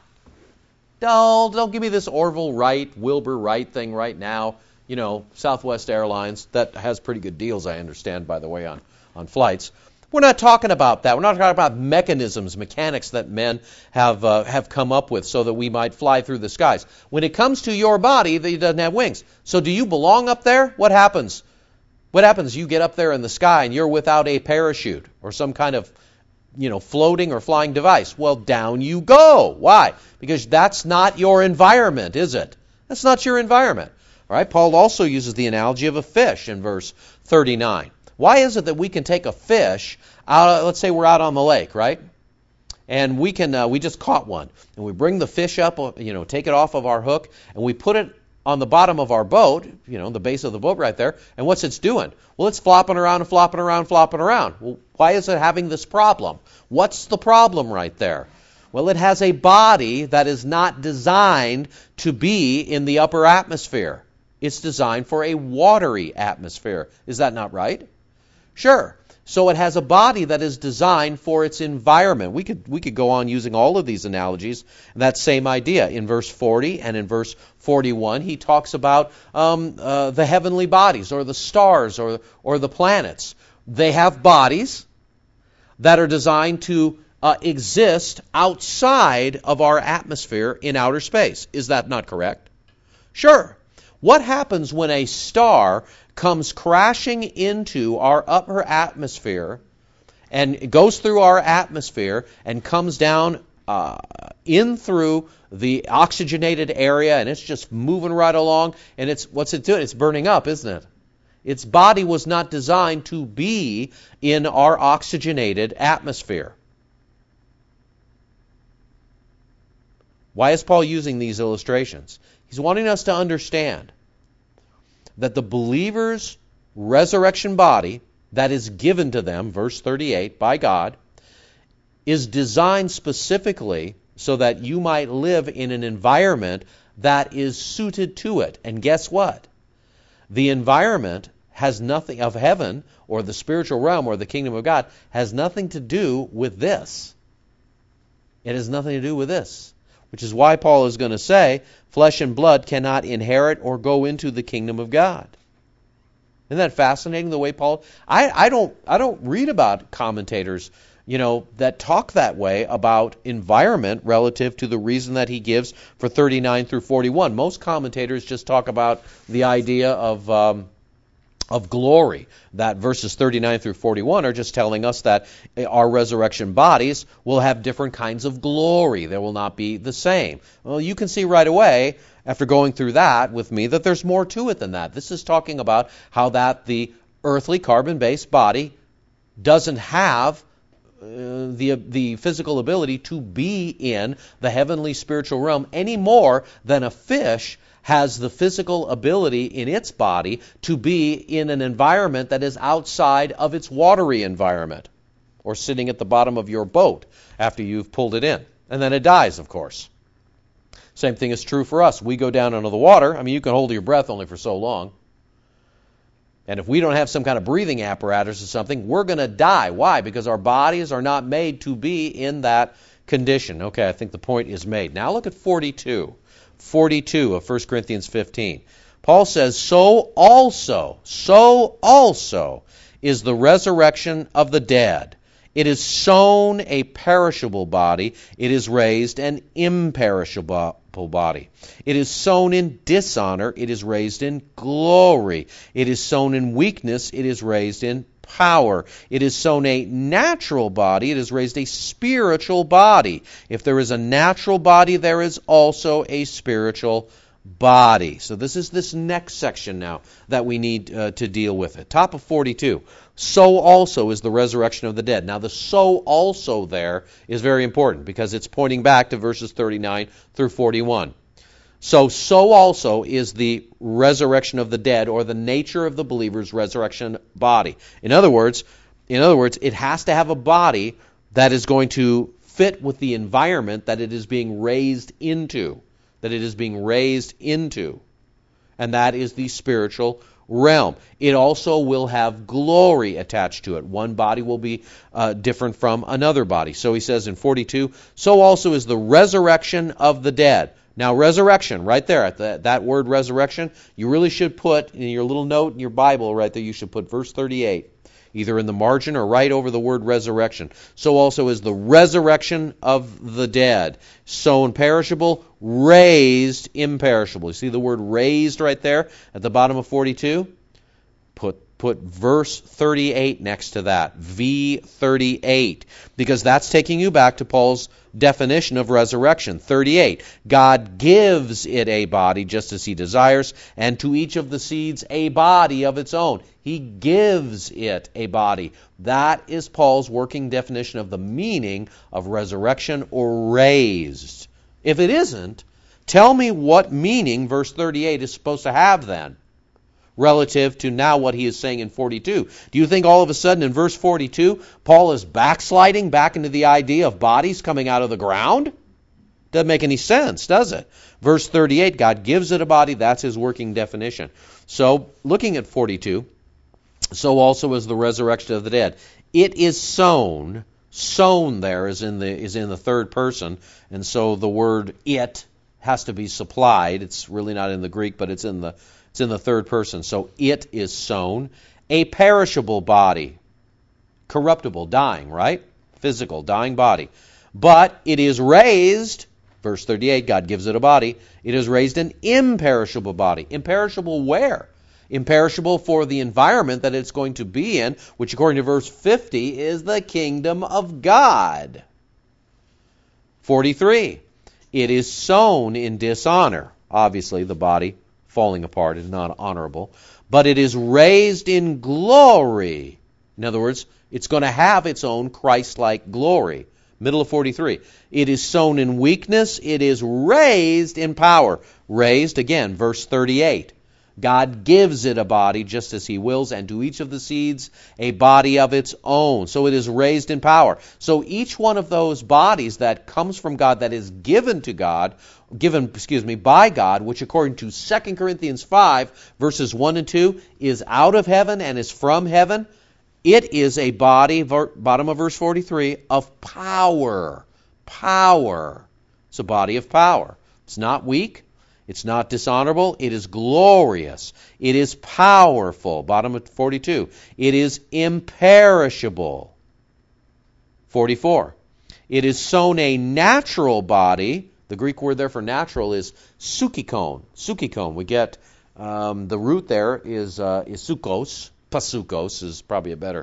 Don't give me this Orville Wright, Wilbur Wright thing right now. You know, Southwest Airlines, that has pretty good deals, I understand, by the way, on flights. We're not talking about that. We're not talking about mechanisms, mechanics that men have come up with so that we might fly through the skies. When it comes to your body, it doesn't have wings. So do you belong up there? What happens? What happens? You get up there in the sky and you're without a parachute or some kind of, floating or flying device. Well, down you go. Why? Because that's not your environment, is it? That's not your environment. All right. Paul also uses the analogy of a fish in verse 39. Why is it that we can take a fish out? Let's say we're out on the lake, right? And we just caught one, and we bring the fish up, take it off of our hook, and we put it on the bottom of our boat, the base of the boat right there. And what's it's doing? Well, it's flopping around and flopping around, flopping around. Well, why is it having this problem? What's the problem right there? Well, it has a body that is not designed to be in the upper atmosphere. It's designed for a watery atmosphere. Is that not right? Sure. So it has a body that is designed for its environment. We could go on using all of these analogies. That same idea. In verse 40 and in verse 41, he talks about the heavenly bodies or the stars or the planets. They have bodies that are designed to exist outside of our atmosphere in outer space. Is that not correct? Sure. What happens when a star comes crashing into our upper atmosphere and goes through our atmosphere and comes down in through the oxygenated area, and it's just moving right along, and what's it doing? It's burning up, isn't it? Its body was not designed to be in our oxygenated atmosphere. Why is Paul using these illustrations? He's wanting us to understand that the believer's resurrection body that is given to them, verse 38, by God, is designed specifically so that you might live in an environment that is suited to it. And guess what? The environment has nothing of heaven or the spiritual realm or the kingdom of God has nothing to do with this. It has nothing to do with this. Which is why Paul is going to say, flesh and blood cannot inherit or go into the kingdom of God. Isn't that fascinating the way Paul... I don't read about commentators, that talk that way about environment relative to the reason that he gives for 39 through 41. Most commentators just talk about the idea of glory, that verses 39 through 41 are just telling us that our resurrection bodies will have different kinds of glory. They will not be the same. Well, you can see right away, after going through that with me, that there's more to it than that. This is talking about how that the earthly carbon-based body doesn't have the physical ability to be in the heavenly spiritual realm any more than a fish has the physical ability in its body to be in an environment that is outside of its watery environment, or sitting at the bottom of your boat after you've pulled it in. And then it dies, of course. Same thing is true for us. We go down into the water. I mean, you can hold your breath only for so long. And if we don't have some kind of breathing apparatus or something, we're going to die. Why? Because our bodies are not made to be in that condition. Okay, I think the point is made. Now look at 42 of 1 Corinthians 15. Paul says, so also is the resurrection of the dead. It is sown a perishable body. It is raised an imperishable body. It is sown in dishonor. It is raised in glory. It is sown in weakness. It is raised in power. It is sown a natural body. It is raised a spiritual body. If there is a natural body, there is also a spiritual body. So this is this next section now that we need to deal with it. Top of 42. So also is the resurrection of the dead. Now the so also there is very important because it's pointing back to verses 39 through 41. So also is the resurrection of the dead, or the nature of the believer's resurrection body. In other words, it has to have a body that is going to fit with the environment that it is being raised into. And that is the spiritual realm. It also will have glory attached to it. One body will be different from another body. So he says in 42, so also is the resurrection of the dead. Now, resurrection, right there, at that word resurrection, you really should put, in your little note in your Bible right there, you should put verse 38, either in the margin or right over the word resurrection. So also is the resurrection of the dead. Sown perishable, raised imperishable. You see the word raised right there at the bottom of 42? Put verse 38 next to that, V38, because that's taking you back to Paul's definition of resurrection. 38, God gives it a body just as he desires, and to each of the seeds a body of its own. He gives it a body. That is Paul's working definition of the meaning of resurrection or raised. If it isn't, tell me what meaning verse 38 is supposed to have then, relative to now what he is saying in 42. Do you think all of a sudden in verse 42, Paul is backsliding back into the idea of bodies coming out of the ground? Doesn't make any sense, does it? Verse 38, God gives it a body. That's his working definition. So, looking at 42, so also is the resurrection of the dead. It is sown. Sown there is in the third person, and so the word it has to be supplied. It's really not in the Greek, but it's in the third person. So it is sown a perishable body, corruptible, dying, right? Physical, dying body. But it is raised, verse 38, God gives it a body. It is raised an imperishable body. Imperishable where? Imperishable for the environment that it's going to be in, which according to verse 50 is the kingdom of God. 43, it is sown in dishonor. Obviously, the body falling apart is not honorable. But it is raised in glory. In other words, it's going to have its own Christ-like glory. Middle of 43. It is sown in weakness. It is raised in power. Raised, again, verse 38. God gives it a body just as he wills, and to each of the seeds a body of its own. So it is raised in power. So each one of those bodies that comes from God, that is given by God, which according to 2 Corinthians 5, verses 1 and 2, is out of heaven and is from heaven, it is a body, bottom of verse 43, of power. Power. It's a body of power. It's not weak. It's not dishonorable. It is glorious. It is powerful. Bottom of 42. It is imperishable. 44. It is sown a natural body. The Greek word there for natural is sukikon. Sukikon. We get the root there is sukos. Pasukos is probably a better,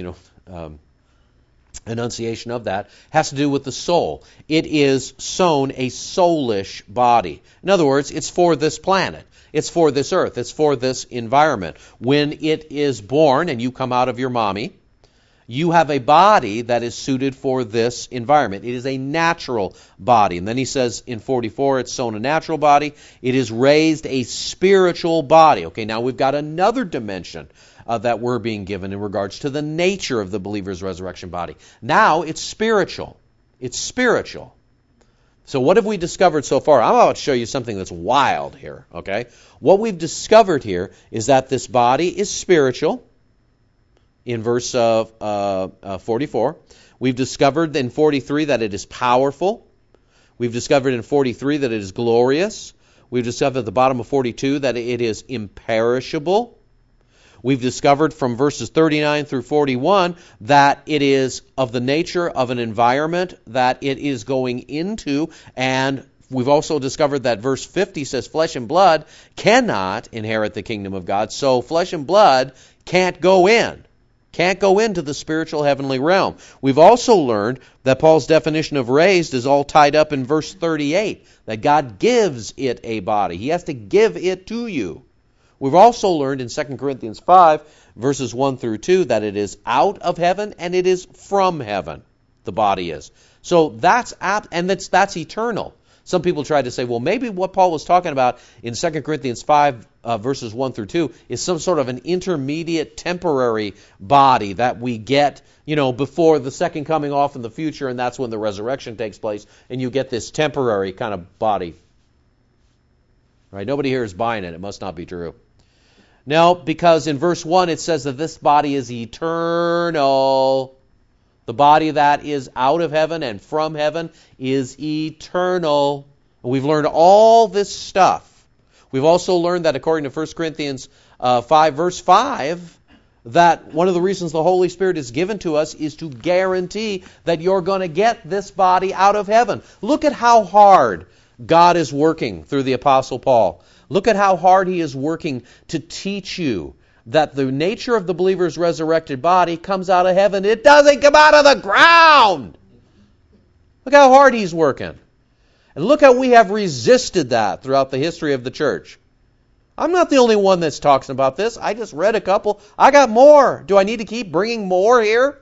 enunciation of that. Has to do with the soul. It is sown a soulish body. In other words, it's for this planet. It's for this earth. It's for this environment. When it is born and you come out of your mommy, you have a body that is suited for this environment. It is a natural body. And then he says in 44, it's sown a natural body. It is raised a spiritual body. Okay, now we've got another dimension that we're being given in regards to the nature of the believer's resurrection body. Now it's spiritual. It's spiritual. So what have we discovered so far? I'm about to show you something that's wild here, okay? What we've discovered here is that this body is spiritual in verse 44. We've discovered in 43 that it is powerful. We've discovered in 43 that it is glorious. We've discovered at the bottom of 42 that it is imperishable. We've discovered from verses 39 through 41 that it is of the nature of an environment that it is going into, and we've also discovered that verse 50 says flesh and blood cannot inherit the kingdom of God, so flesh and blood can't go into the spiritual heavenly realm. We've also learned that Paul's definition of raised is all tied up in verse 38, that God gives it a body. He has to give it to you. We've also learned in 2 Corinthians 5, verses 1 through 2, that it is out of heaven and it is from heaven, the body is. So that's eternal. Some people try to say, well, maybe what Paul was talking about in 2 Corinthians 5, verses 1 through 2, is some sort of an intermediate temporary body that we get, before the second coming off in the future, and that's when the resurrection takes place, and you get this temporary kind of body. Right? Nobody here is buying it. It must not be true. No, because in verse 1 it says that this body is eternal. The body that is out of heaven and from heaven is eternal. We've learned all this stuff. We've also learned that according to 1 Corinthians 5, verse 5, that one of the reasons the Holy Spirit is given to us is to guarantee that you're going to get this body out of heaven. Look at how hard God is working through the Apostle Paul. Look at how hard he is working to teach you that the nature of the believer's resurrected body comes out of heaven. It doesn't come out of the ground. Look how hard he's working. And look how we have resisted that throughout the history of the church. I'm not the only one that's talking about this. I just read a couple. I got more. Do I need to keep bringing more here?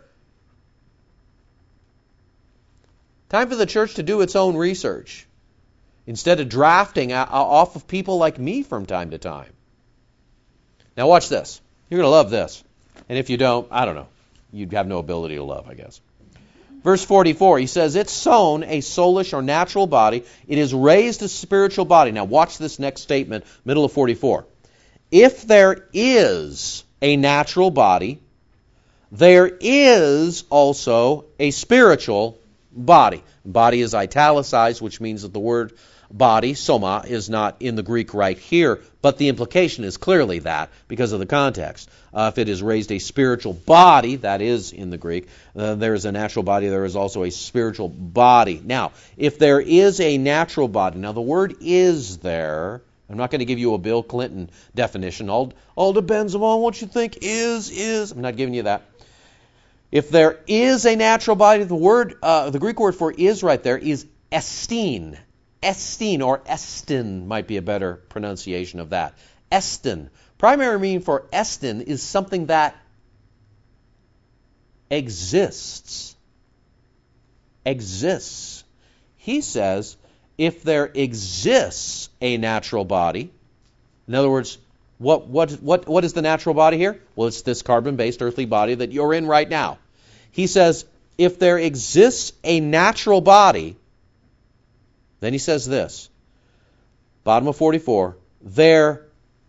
Time for the church to do its own research instead of drafting off of people like me from time to time. Now watch this. You're going to love this. And if you don't, I don't know. You'd have no ability to love, I guess. Verse 44, he says, it's sown a soulish or natural body. It is raised a spiritual body. Now watch this next statement, middle of 44. If there is a natural body, there is also a spiritual body. Body is italicized, which means that the word body, soma, is not in the Greek right here, but the implication is clearly that because of the context. If it is raised a spiritual body, that is in the Greek, there is a natural body, there is also a spiritual body. Now, if there is a natural body, now the word is there, I'm not going to give you a Bill Clinton definition, all depends on what you think is, I'm not giving you that. If there is a natural body, the Greek word for is right there is estine. Estine or estin might be a better pronunciation of that. Estin. Primary meaning for estin is something that exists. Exists. He says, if there exists a natural body, in other words, what is the natural body here? Well, it's this carbon-based earthly body that you're in right now. He says, if there exists a natural body, then he says this, bottom of 44, there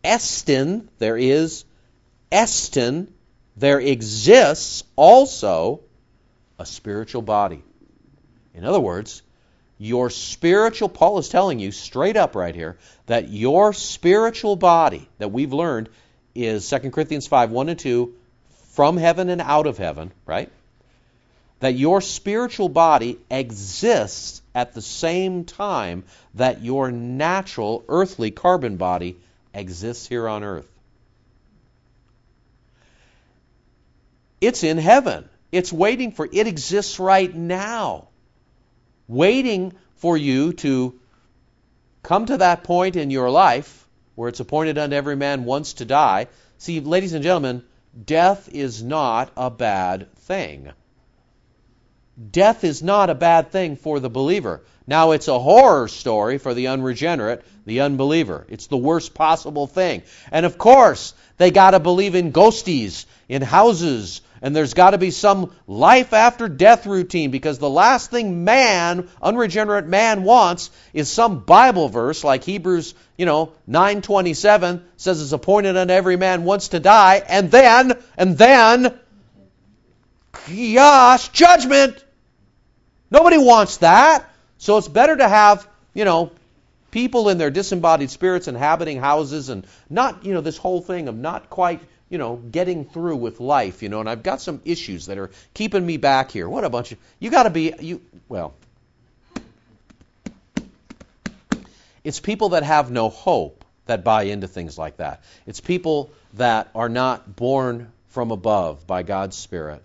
is estin, there exists also a spiritual body. In other words, your spiritual, Paul is telling you straight up right here, that your spiritual body that we've learned is 2 Corinthians 5, 1 and 2, from heaven and out of heaven, right? That your spiritual body exists at the same time that your natural earthly carbon body exists here on earth. It's in heaven. It's waiting for, it exists right now. Waiting for you to come to that point in your life where it's appointed unto every man once to die. See, ladies and gentlemen, death is not a bad thing. Death is not a bad thing for the believer. Now, it's a horror story for the unregenerate, the unbeliever. It's the worst possible thing. And of course, they got to believe in ghosties, in houses, and there's got to be some life after death routine, because the last thing unregenerate man wants is some Bible verse like Hebrews, 9:27 says it's appointed unto every man once to die, and then, gosh, judgment. Nobody wants that. So it's better to have, people in their disembodied spirits inhabiting houses and not, this whole thing of not quite getting through with life, and I've got some issues that are keeping me back here. What a bunch of, you got to be, it's people that have no hope that buy into things like that. It's people that are not born from above by God's Spirit,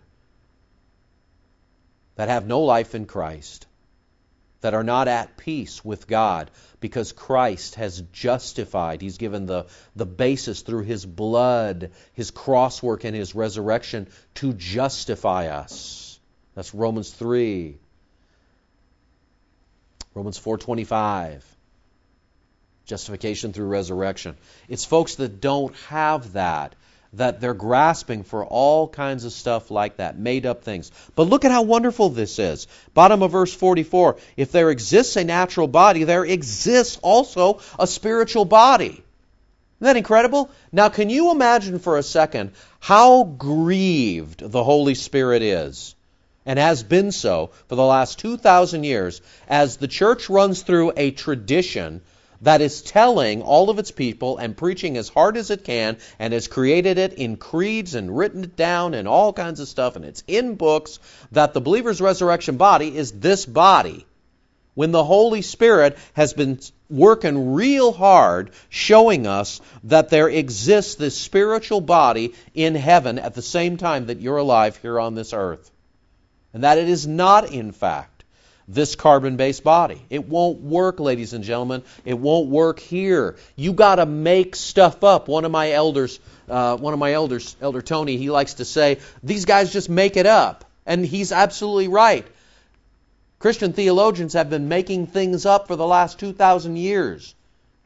that have no life in Christ, that are not at peace with God because Christ has justified. He's given the basis through His blood, His cross work, and His resurrection to justify us. That's Romans 3. Romans 4:25. Justification through resurrection. It's folks that don't have that they're grasping for all kinds of stuff like that, made up things. But look at how wonderful this is. Bottom of verse 44, if there exists a natural body, there exists also a spiritual body. Isn't that incredible? Now, can you imagine for a second how grieved the Holy Spirit is, and has been so for the last 2,000 years, as the church runs through a tradition that is telling all of its people and preaching as hard as it can, and has created it in creeds and written it down and all kinds of stuff, and it's in books, that the believer's resurrection body is this body, when the Holy Spirit has been working real hard showing us that there exists this spiritual body in heaven at the same time that you're alive here on this earth. And that it is not, in fact, this carbon-based body. It won't work, ladies and gentlemen. It won't work here. You got to make stuff up. One of my elders, Elder Tony, he likes to say, these guys just make it up. And he's absolutely right. Christian theologians have been making things up for the last 2,000 years.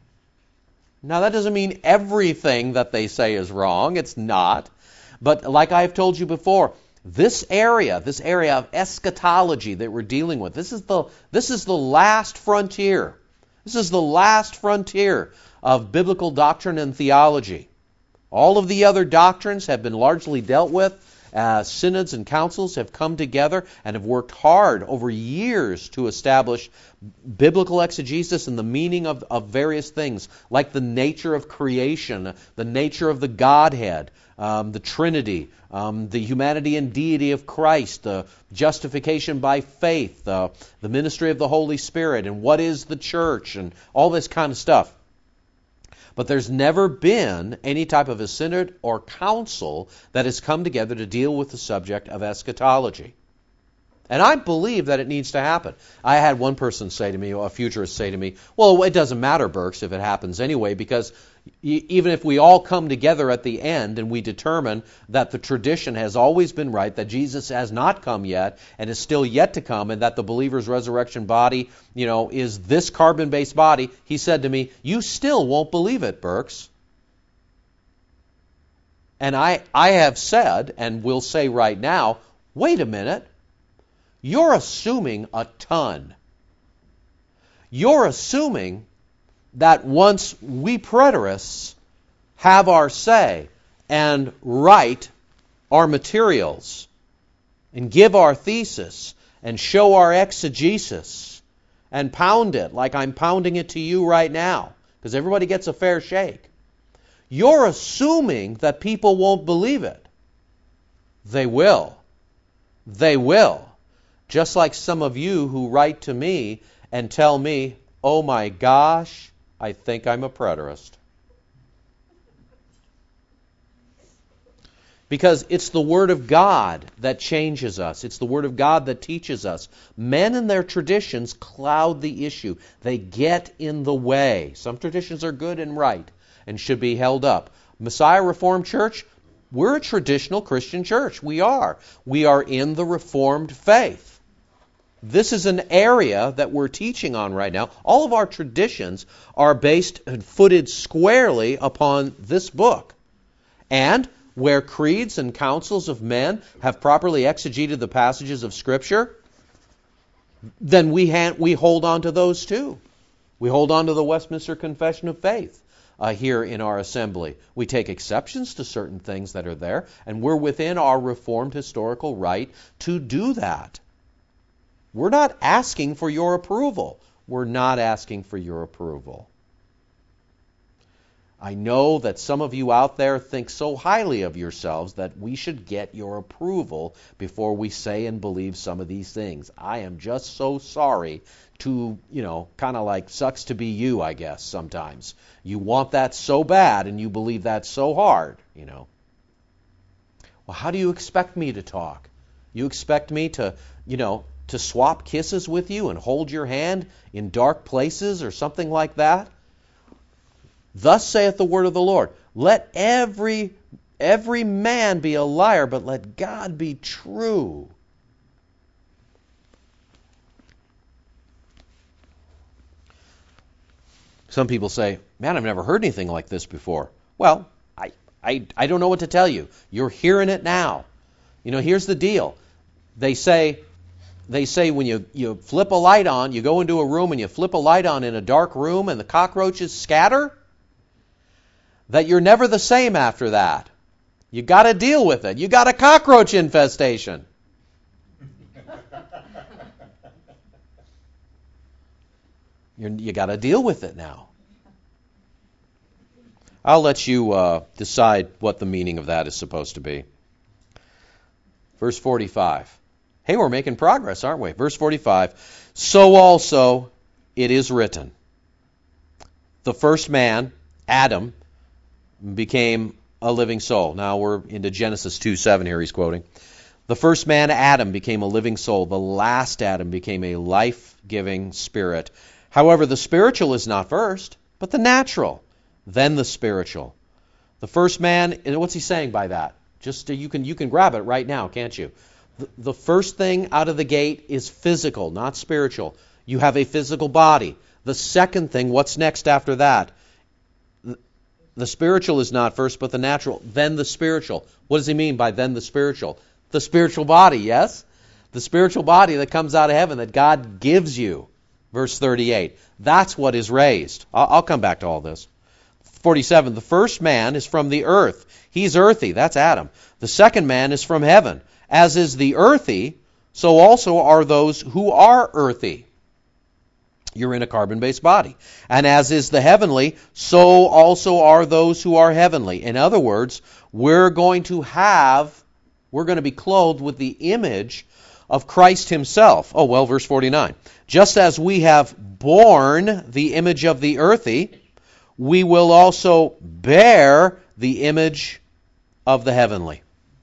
Now, that doesn't mean everything that they say is wrong. It's not. But like I've told you before, this area of eschatology that we're dealing with, this is the last frontier. This is the last frontier of biblical doctrine and theology. All of the other doctrines have been largely dealt with. Synods and councils have come together and have worked hard over years to establish biblical exegesis and the meaning of various things, like the nature of creation, the nature of the Godhead, the Trinity, the humanity and deity of Christ, the justification by faith, the ministry of the Holy Spirit, and what is the church, and all this kind of stuff. But there's never been any type of a synod or council that has come together to deal with the subject of eschatology. And I believe that it needs to happen. I had one person say to me, a futurist say to me, well, it doesn't matter, Burks, if it happens anyway, because even if we all come together at the end and we determine that the tradition has always been right, that Jesus has not come yet and is still yet to come, and that the believer's resurrection body, is this carbon-based body, he said to me, you still won't believe it, Burks. And I have said, and will say right now, wait a minute. You're assuming a ton. You're assuming that once we preterists have our say and write our materials and give our thesis and show our exegesis and pound it like I'm pounding it to you right now, because everybody gets a fair shake, you're assuming that people won't believe it. They will. They will. Just like some of you who write to me and tell me, oh my gosh, I think I'm a preterist. Because it's the Word of God that changes us. It's the Word of God that teaches us. Men and their traditions cloud the issue. They get in the way. Some traditions are good and right and should be held up. Messiah Reformed Church, we're a traditional Christian church. We are. We are in the Reformed faith. This is an area that we're teaching on right now. All of our traditions are based and footed squarely upon this book. And where creeds and councils of men have properly exegeted the passages of Scripture, then we hold on to those too. We hold on to the Westminster Confession of Faith here in our assembly. We take exceptions to certain things that are there, and we're within our Reformed historical right to do that. We're not asking for your approval. We're not asking for your approval. I know that some of you out there think so highly of yourselves that we should get your approval before we say and believe some of these things. I am just so sorry to, kind of like sucks to be you, I guess, sometimes. You want that so bad and you believe that so hard, Well, how do you expect me to talk? You expect me to, to swap kisses with you and hold your hand in dark places or something like that? Thus saith the word of the Lord, let every man be a liar, but let God be true. Some people say, man, I've never heard anything like this before. Well, I don't know what to tell you. You're hearing it now. Here's the deal. They say when you flip a light on, you go into a room and you flip a light on in a dark room and the cockroaches scatter, that you're never the same after that. You got to deal with it. You got a cockroach infestation. You got to deal with it now. I'll let you decide what the meaning of that is supposed to be. Verse 45. Hey, we're making progress, aren't we? Verse 45. So also it is written. The first man, Adam, became a living soul. Now we're into Genesis 2:7 here he's quoting. The first man, Adam, became a living soul. The last Adam became a life-giving spirit. However, the spiritual is not first, but the natural, then the spiritual. The first man, what's he saying by that? Just you can grab it right now, can't you? The first thing out of the gate is physical, not spiritual. You have a physical body. The second thing, what's next after that? The spiritual is not first, but the natural, then the spiritual. What does he mean by then the spiritual? The spiritual body, yes? The spiritual body that comes out of heaven that God gives you. Verse 38. That's what is raised. I'll come back to all this. 47. The first man is from the earth. He's earthy. That's Adam. The second man is from heaven. As is the earthy, so also are those who are earthy. You're in a carbon-based body. And as is the heavenly, so also are those who are heavenly. In other words, we're going to be clothed with the image of Christ himself. Oh, well, verse 49. Just as we have borne the image of the earthy, we will also bear the image of the heavenly.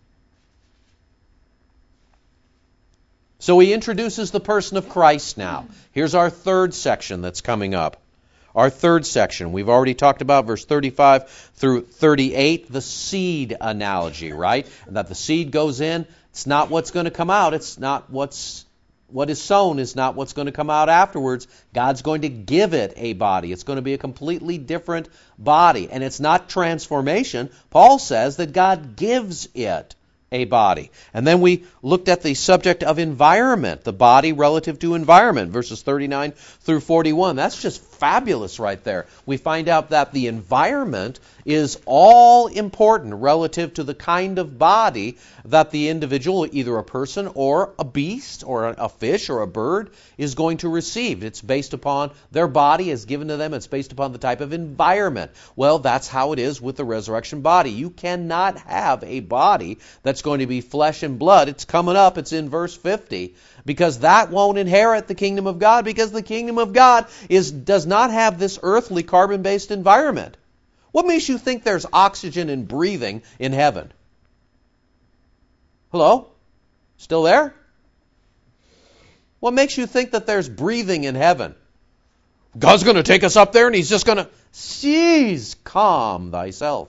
So he introduces the person of Christ now. Here's our third section that's coming up. Our third section. We've already talked about verse 35 through 38, the seed analogy, right? That the seed goes in. It's not what's going to come out. It's not what is sown is not what's going to come out afterwards. God's going to give it a body. It's going to be a completely different body. And it's not transformation. Paul says that God gives it a body. And then we looked at the subject of environment, the body relative to environment, verses 39 through 41. That's just fabulous right there. We find out that the environment is all important relative to the kind of body that the individual, either a person or a beast or a fish or a bird, is going to receive. It's based upon their body is given to them. It's based upon the type of environment. Well, that's how it is with the resurrection body. You cannot have a body that's going to be flesh and blood. It's coming up. It's in verse 50. Because that won't inherit the kingdom of God, because the kingdom of God does not have this earthly carbon-based environment. What makes you think there's oxygen and breathing in heaven? Hello? Still there? What makes you think that there's breathing in heaven? God's going to take us up there and he's just going to, cease, calm thyself.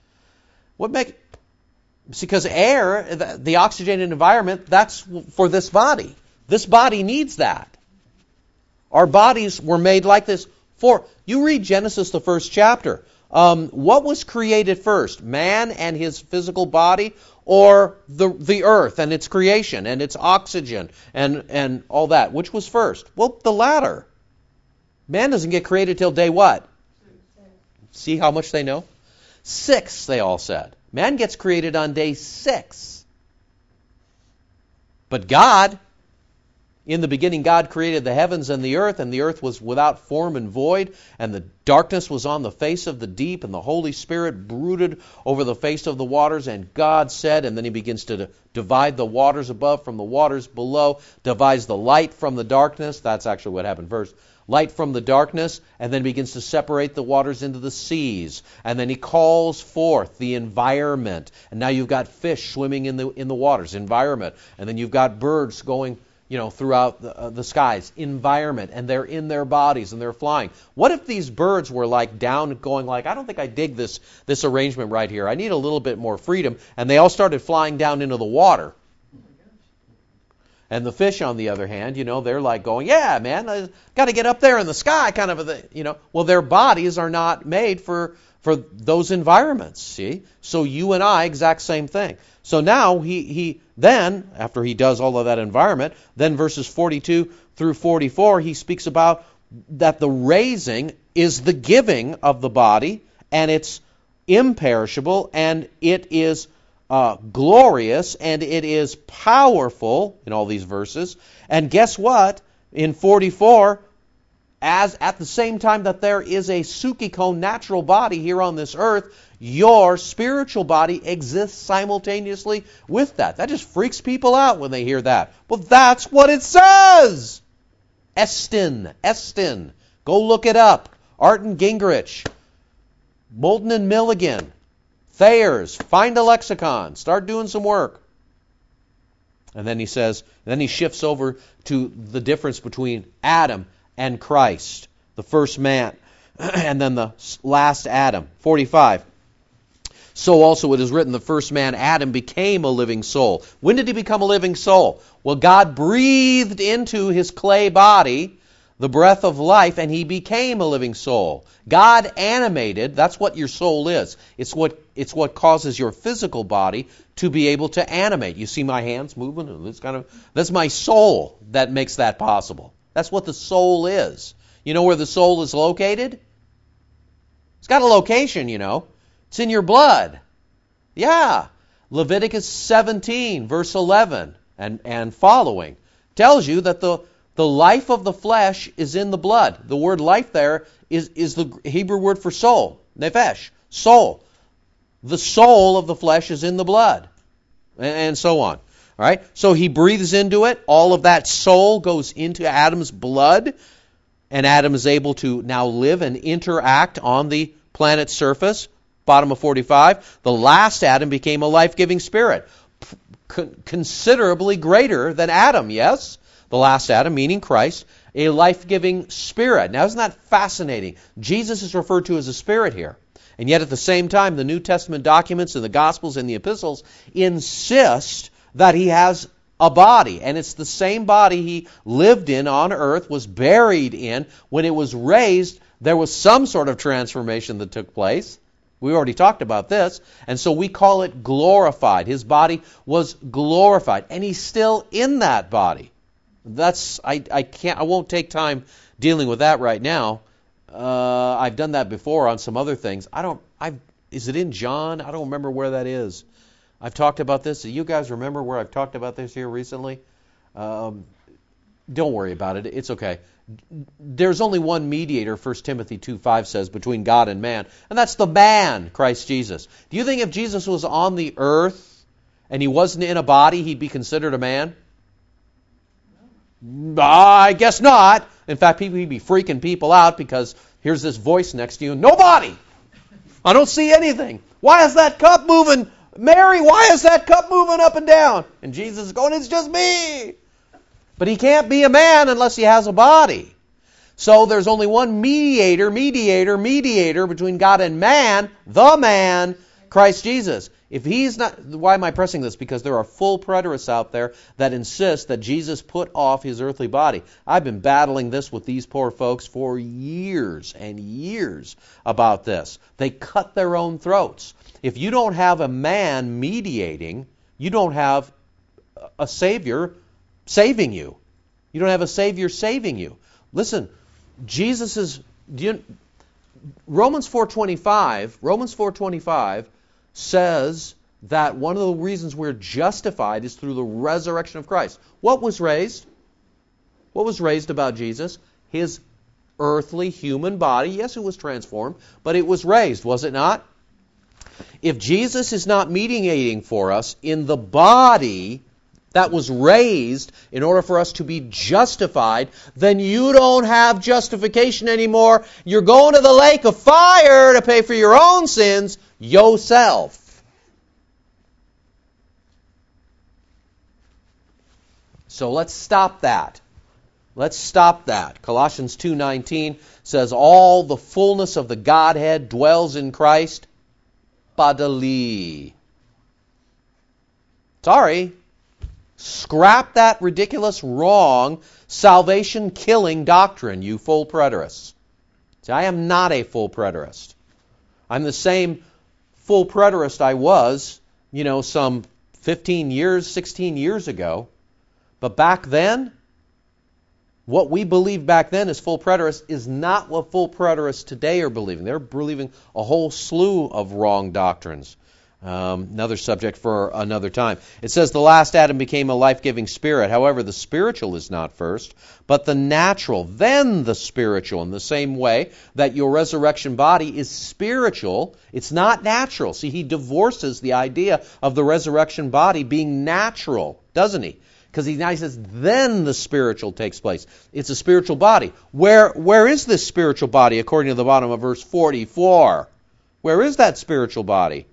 Because air, the oxygenated environment, that's for this body. This body needs that. Our bodies were made like this. You read Genesis, the first chapter. What was created first? Man and his physical body, or the earth and its creation and its oxygen and all that? Which was first? Well, the latter. Man doesn't get created till day what? 6. See how much they know? 6, they all said. Man gets created on day 6. But God, In the beginning God created the heavens and the earth was without form and void, and the darkness was on the face of the deep, and the Holy Spirit brooded over the face of the waters, and God said, and then he begins to divide the waters above from the waters below, divides the light from the darkness. That's actually what happened first. Light from the darkness, and then begins to separate the waters into the seas. And then he calls forth the environment. And now you've got fish swimming in the waters, environment. And then you've got birds going throughout the skies, environment, and they're in their bodies and they're flying. What if these birds were like down going like, I don't think I dig this arrangement right here. I need a little bit more freedom. And they all started flying down into the water. And the fish, on the other hand, they're like going, yeah, man, I got to get up there in the sky, kind of a thing, Well, their bodies are not made for those environments, see? So you and I, exact same thing. So now he then, after he does all of that environment, then verses 42 through 44, he speaks about that the raising is the giving of the body, and it's imperishable, and it is glorious, and it is powerful in all these verses. And guess what? In 44, as at the same time that there is a psychikon natural body here on this earth, your spiritual body exists simultaneously with that. That just freaks people out when they hear that. Well, that's what it says. Estin. Go look it up. Artin Gingrich, Moulton and Milligan, Thayers, find a lexicon. Start doing some work. And then he says, then he shifts over to the difference between Adam and Christ, the first man, and then the last Adam. 45. So also it is written, the first man, Adam, became a living soul. When did he become a living soul? Well, God breathed into his clay body the breath of life, and he became a living soul. God animated, that's what your soul is. It's what causes your physical body to be able to animate. You see my hands moving? That's my soul that makes that possible. That's what the soul is. You know where the soul is located? It's got a location, It's in your blood. Yeah. Leviticus 17, verse 11 and following tells you that the life of the flesh is in the blood. The word life there is the Hebrew word for soul. Nefesh, soul. The soul of the flesh is in the blood. And so on. All right? So he breathes into it. All of that soul goes into Adam's blood. And Adam is able to now live and interact on the planet's surface. Bottom of 45. The last Adam became a life-giving spirit. Considerably greater than Adam, yes? The last Adam, meaning Christ, a life-giving spirit. Now, isn't that fascinating? Jesus is referred to as a spirit here. And yet at the same time, the New Testament documents and the Gospels and the Epistles insist that he has a body. And it's the same body he lived in on earth, was buried in. When it was raised, there was some sort of transformation that took place. We already talked about this. And so we call it glorified. His body was glorified. And he's still in that body. I won't take time dealing with that right now. I've done that before on some other things. Is it in John? I don't remember where that is. I've talked about this. Do you guys remember where I've talked about this here recently? Don't worry about it. It's okay. There's only one mediator, 1 Timothy 2:5 says, between God and man, and that's the man, Christ Jesus. Do you think if Jesus was on the earth and he wasn't in a body, he'd be considered a man? I guess not. In fact, he'd be freaking people out because here's this voice next to you. Nobody! I don't see anything. Why is that cup moving? Mary, why is that cup moving up and down? And Jesus is going, it's just me. But he can't be a man unless he has a body. So there's only one mediator between God and man, the man, Christ Jesus. If he's not, why am I pressing this? Because there are full preterists out there that insist that Jesus put off his earthly body. I've been battling this with these poor folks for years and years about this. They cut their own throats. If you don't have a man mediating, you don't have a Savior saving you. You don't have a Savior saving you. Listen, Romans 4:25 says that one of the reasons we're justified is through the resurrection of Christ. What was raised? What was raised about Jesus? His earthly human body. Yes, it was transformed, but it was raised, was it not? If Jesus is not mediating for us in the body that was raised in order for us to be justified, then you don't have justification anymore. You're going to the lake of fire to pay for your own sins yourself. So let's stop that. Let's stop that. Colossians 2:19 says, all the fullness of the Godhead dwells in Christ bodily. Sorry. Scrap that ridiculous, wrong, salvation-killing doctrine, you full preterists. See, I am not a full preterist. I'm the same full preterist I was, some 15 years, 16 years ago. But back then, what we believed back then as full preterists is not what full preterists today are believing. They're believing a whole slew of wrong doctrines. Another subject for another time. It says the last Adam became a life-giving spirit. However, the spiritual is not first, but the natural, then the spiritual. In the same way that your resurrection body is spiritual, it's not natural. See, he divorces the idea of the resurrection body being natural, doesn't he? Because he now says, then the spiritual takes place. It's a spiritual body. Where is this spiritual body according to the bottom of verse 44? Where is that spiritual body?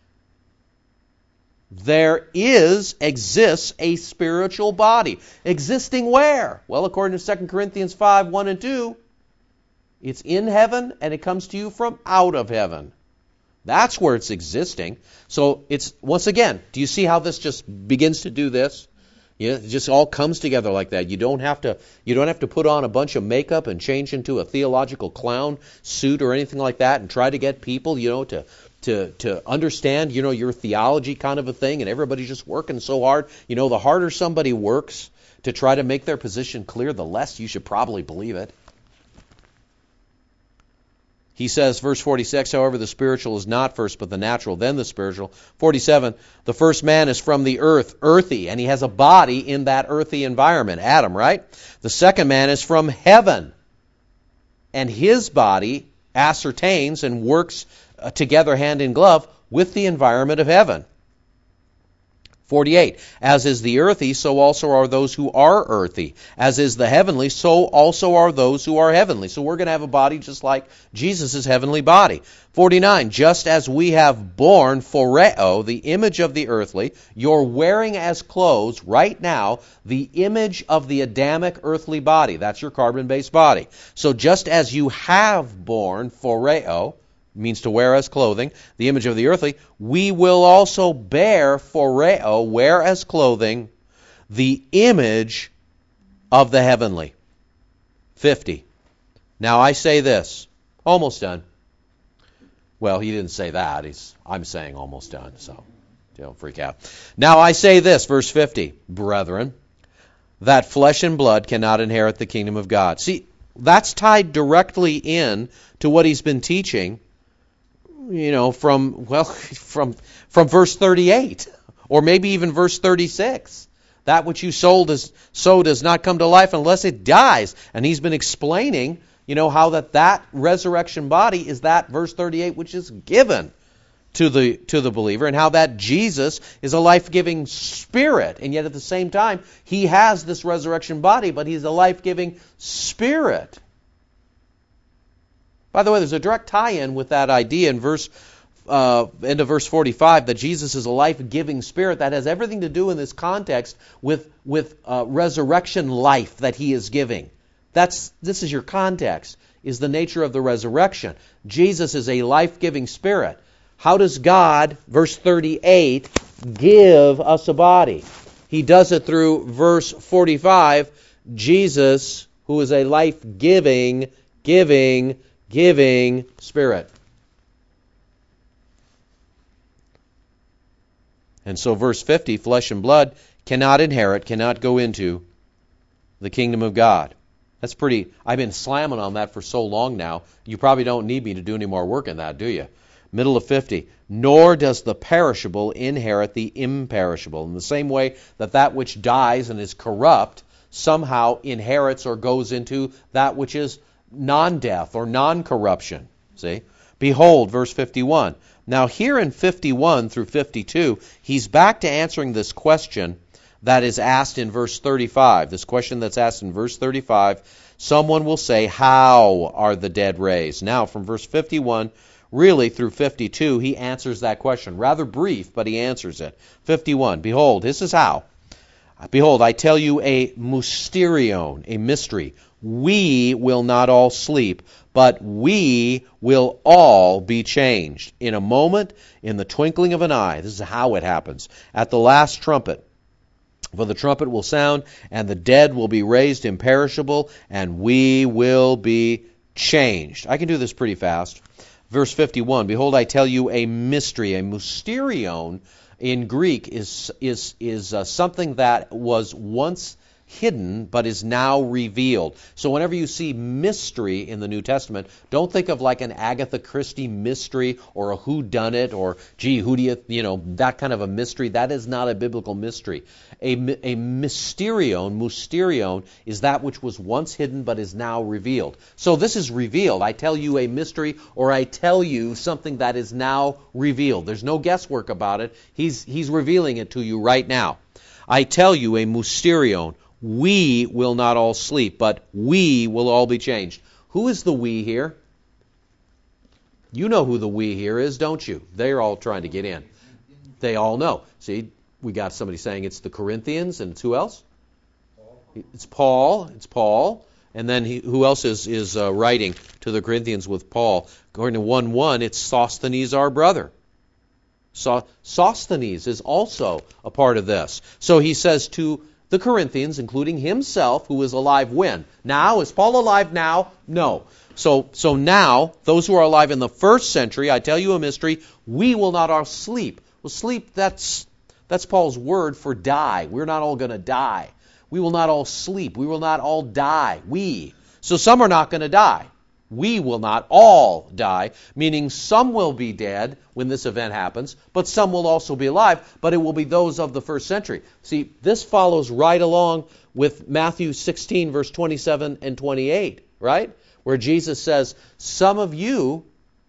There exists a spiritual body. Existing where? Well, according to 2 Corinthians 5:1 and 2, it's in heaven and it comes to you from out of heaven. That's where it's existing. So it's, once again, do you see how this just begins to do this? It just all comes together like that. You don't have to put on a bunch of makeup and change into a theological clown suit or anything like that and try to get people, to understand, your theology kind of a thing, and everybody's just working so hard. The harder somebody works to try to make their position clear, the less you should probably believe it. He says, verse 46, however, the spiritual is not first, but the natural, then the spiritual. 47, the first man is from the earth, earthy, and he has a body in that earthy environment, Adam, right? The second man is from heaven, and his body ascertains and works together hand in glove with the environment of heaven. 48, as is the earthy, so also are those who are earthy. As is the heavenly, so also are those who are heavenly. So we're going to have a body just like Jesus' heavenly body. 49, just as we have borne phoreo, the image of the earthly, you're wearing as clothes right now the image of the Adamic earthly body. That's your carbon-based body. So just as you have borne phoreo, means to wear as clothing, the image of the earthly, we will also bear phoreo, wear as clothing, the image of the heavenly. 50. Now I say this, almost done. Well, he didn't say that. I'm saying almost done, so don't freak out. Now I say this, verse 50, brethren, that flesh and blood cannot inherit the kingdom of God. See, that's tied directly in to what he's been teaching, from verse 38, or maybe even verse 36. That which you sow does not come to life unless it dies. And he's been explaining, how that resurrection body is that verse 38 which is given to the believer, and how that Jesus is a life-giving spirit, and yet at the same time he has this resurrection body, but he's a life-giving spirit. By the way, there's a direct tie-in with that idea in end of verse 45 that Jesus is a life-giving spirit. That has everything to do in this context with resurrection life that he is giving. This is your context, is the nature of the resurrection. Jesus is a life-giving spirit. How does God, verse 38, give us a body? He does it through verse 45, Jesus, who is a life-giving, giving spirit. And so verse 50, flesh and blood cannot go into the kingdom of God. That's pretty, I've been slamming on that for so long now, you probably don't need me to do any more work in that, do you? Middle of 50, nor does the perishable inherit the imperishable. In the same way that which dies and is corrupt, somehow inherits or goes into that which is non-death or non-corruption. See? Behold, verse 51. Now here in 51 through 52, he's back to answering this question that is asked in verse 35. This question that's asked in verse 35, someone will say, how are the dead raised? Now from verse 51 really through 52, he answers that question. Rather brief, but he answers it. 51, behold, this is how. Behold, I tell you a mysterion, a mystery. We will not all sleep, but we will all be changed. In a moment, in the twinkling of an eye. This is how it happens. At the last trumpet. For the trumpet will sound, and the dead will be raised imperishable, and we will be changed. I can do this pretty fast. Verse 51, behold, I tell you a mystery. A mysterion in Greek is something that was once hidden but is now revealed. So whenever you see mystery in the New Testament, don't think of like an Agatha Christie mystery or a whodunit or gee, who do you, that kind of a mystery. That is not a biblical mystery. A mysterion is that which was once hidden but is now revealed. So this is revealed. I tell you a mystery, or I tell you something that is now revealed. There's no guesswork about it. He's revealing it to you right now. I tell you a mysterion. We will not all sleep, but we will all be changed. Who is the we here? You know who the we here is, don't you? They're all trying to get in. They all know. See, we got somebody saying it's the Corinthians, and it's who else? It's Paul. It's Paul. And then who else is writing to the Corinthians with Paul? According to 1:1, it's Sosthenes, our brother. Sosthenes is also a part of this. So he says to the Corinthians, including himself, who is alive when? Now? Is Paul alive now? No. So now, those who are alive in the first century, I tell you a mystery, we will not all sleep. Well, sleep, that's Paul's word for die. We're not all going to die. We will not all sleep. We will not all die. So some are not going to die. We will not all die, meaning some will be dead when this event happens, but some will also be alive, but it will be those of the first century. See, this follows right along with Matthew 16, verse 27 and 28, right? Where Jesus says, some of you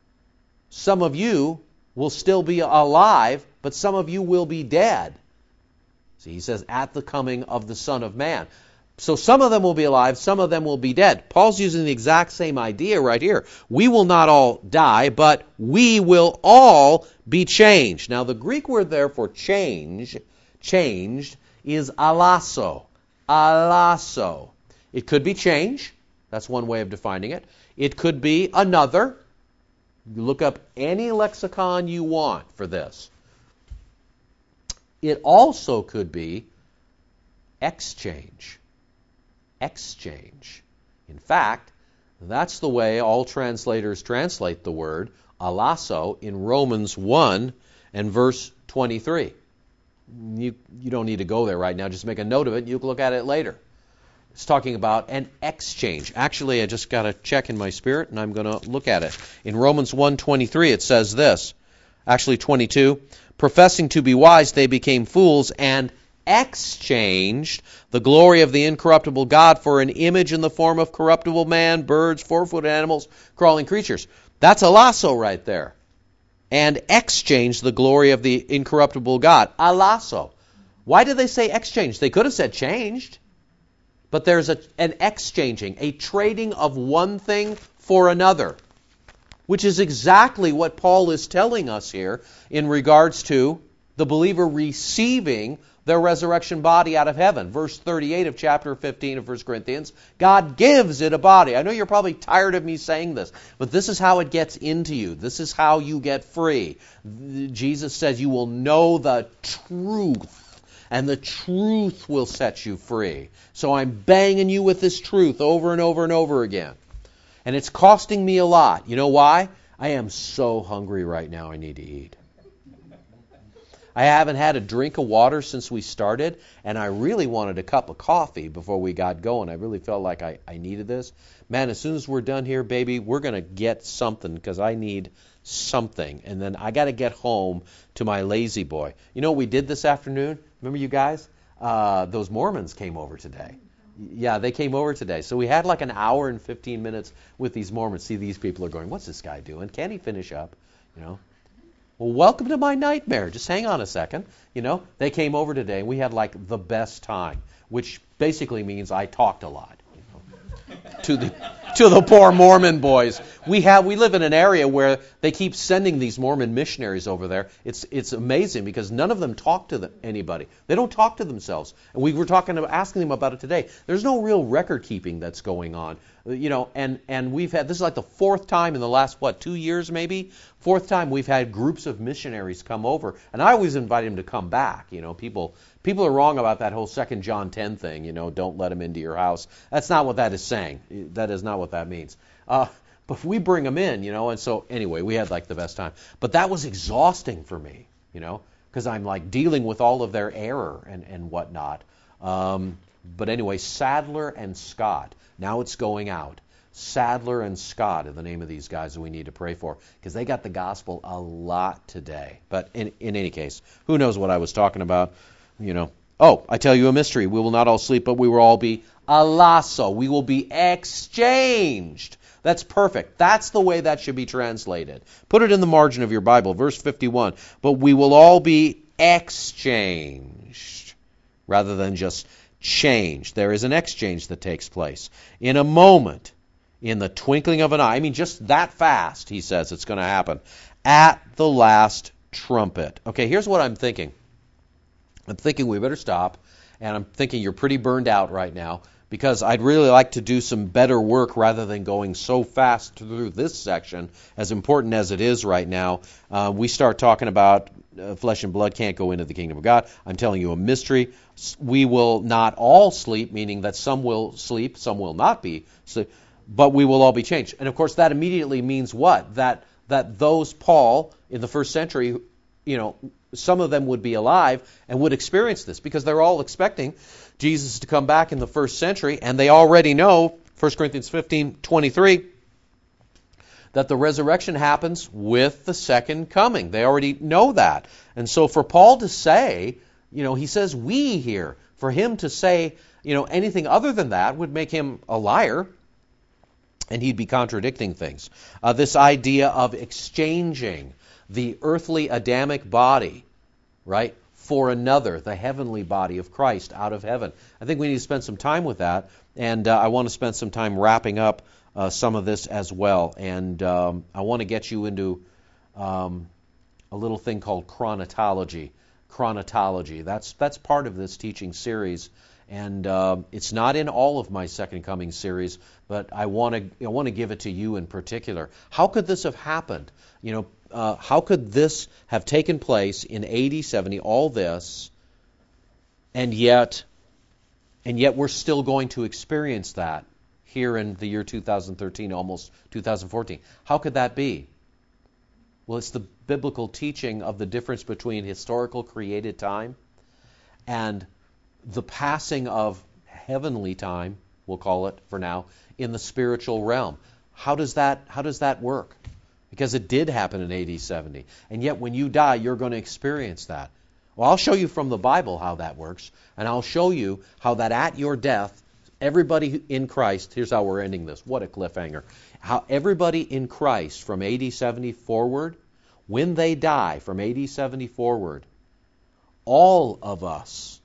will still be alive, but some of you will be dead. See, he says, at the coming of the Son of Man. So some of them will be alive, some of them will be dead. Paul's using the exact same idea right here. We will not all die, but we will all be changed. Now the Greek word there for changed, is alasso. Alasso. It could be change. That's one way of defining it. It could be another. You look up any lexicon you want for this. It also could be exchange. Exchange. In fact, that's the way all translators translate the word alasso in Romans 1 and verse 23. You don't need to go there right now. Just make a note of it. You can look at it later. It's talking about an exchange. Actually, I just got to check in my spirit, and I'm going to look at it. In Romans 1:23, it says this. Actually, 22. Professing to be wise, they became fools and exchanged the glory of the incorruptible God for an image in the form of corruptible man, birds, four-footed animals, crawling creatures. That's a lasso right there. And exchanged the glory of the incorruptible God. A lasso. Why did they say exchange? They could have said changed. But there's an exchanging, a trading of one thing for another, which is exactly what Paul is telling us here in regards to the believer receiving their resurrection body out of heaven. Verse 38 of chapter 15 of 1 Corinthians, God gives it a body. I know you're probably tired of me saying this, but this is how it gets into you. This is how you get free. Jesus says you will know the truth, and the truth will set you free. So I'm banging you with this truth over and over and over again. And it's costing me a lot. You know why? I am so hungry right now, I need to eat. I haven't had a drink of water since we started, and I really wanted a cup of coffee before we got going. I really felt like I needed this. Man, as soon as we're done here, baby, we're going to get something because I need something. And then I got to get home to my lazy boy. You know what we did this afternoon? Remember you guys? Those Mormons came over today. Yeah, they came over today. So we had like an hour and 15 minutes with these Mormons. See, these people are going, what's this guy doing? Can he finish up? You know. Well, welcome to my nightmare. Just hang on a second. You know, they came over today and we had like the best time, which basically means I talked a lot. To the poor Mormon boys. We live in an area where they keep sending these Mormon missionaries over there. It's amazing because none of them talk to anybody. They don't talk to themselves. And we were asking them about it today. There's no real record keeping that's going on. You know, and we've had, this is like the fourth time in the last 2 years maybe? Fourth time we've had groups of missionaries come over, and I always invite them to come back. You know, people are wrong about that whole 2 John 10 thing, you know, don't let them into your house. That's not what that is saying. That is not what that means. But we bring them in, you know, and so anyway, we had like the best time. But that was exhausting for me, you know, because I'm like dealing with all of their error and whatnot. But anyway, Sadler and Scott. Now it's going out. Sadler and Scott are the name of these guys that we need to pray for because they got the gospel a lot today. But in any case, who knows what I was talking about, you know. Oh, I tell you a mystery. We will not all sleep, but we will all be alasso. We will be exchanged. That's perfect. That's the way that should be translated. Put it in the margin of your Bible, verse 51. But we will all be exchanged rather than just change. There is an exchange that takes place. In a moment, in the twinkling of an eye, I mean just that fast, he says it's going to happen, at the last trumpet. Okay, here's what I'm thinking. I'm thinking we better stop, and I'm thinking you're pretty burned out right now, because I'd really like to do some better work rather than going so fast through this section, as important as it is right now. We start talking about flesh and blood can't go into the kingdom of God. I'm telling you a mystery. We will not all sleep, meaning that some will sleep, some will not be sleep, but we will all be changed. And of course that immediately means what? That those, Paul, in the first century, you know, some of them would be alive and would experience this because they're all expecting Jesus to come back in the first century, and they already know, 1 Corinthians 15:23, that the resurrection happens with the second coming. They already know that. And so for Paul to say, you know, he says we here, for him to say, you know, anything other than that would make him a liar, and he'd be contradicting things. This idea of exchanging the earthly Adamic body, right, for another, the heavenly body of Christ out of heaven. I think we need to spend some time with that, and I want to spend some time wrapping up some of this as well. And I want to get you into a little thing called chronotology. Chronotology. That's part of this teaching series, and it's not in all of my Second Coming series, but I want to give it to you in particular. How could this have happened? You know, how could this have taken place in AD 70? All this, and yet we're still going to experience that here in the year 2013, almost 2014. How could that be? Well, it's the biblical teaching of the difference between historical created time and the passing of heavenly time, we'll call it for now, in the spiritual realm. How does that work? Because it did happen in AD 70. And yet when you die, you're going to experience that. Well, I'll show you from the Bible how that works, and I'll show you how that at your death, everybody in Christ, here's how we're ending this. What a cliffhanger. How everybody in Christ from AD 70 forward, when they die from AD 70 forward, all of us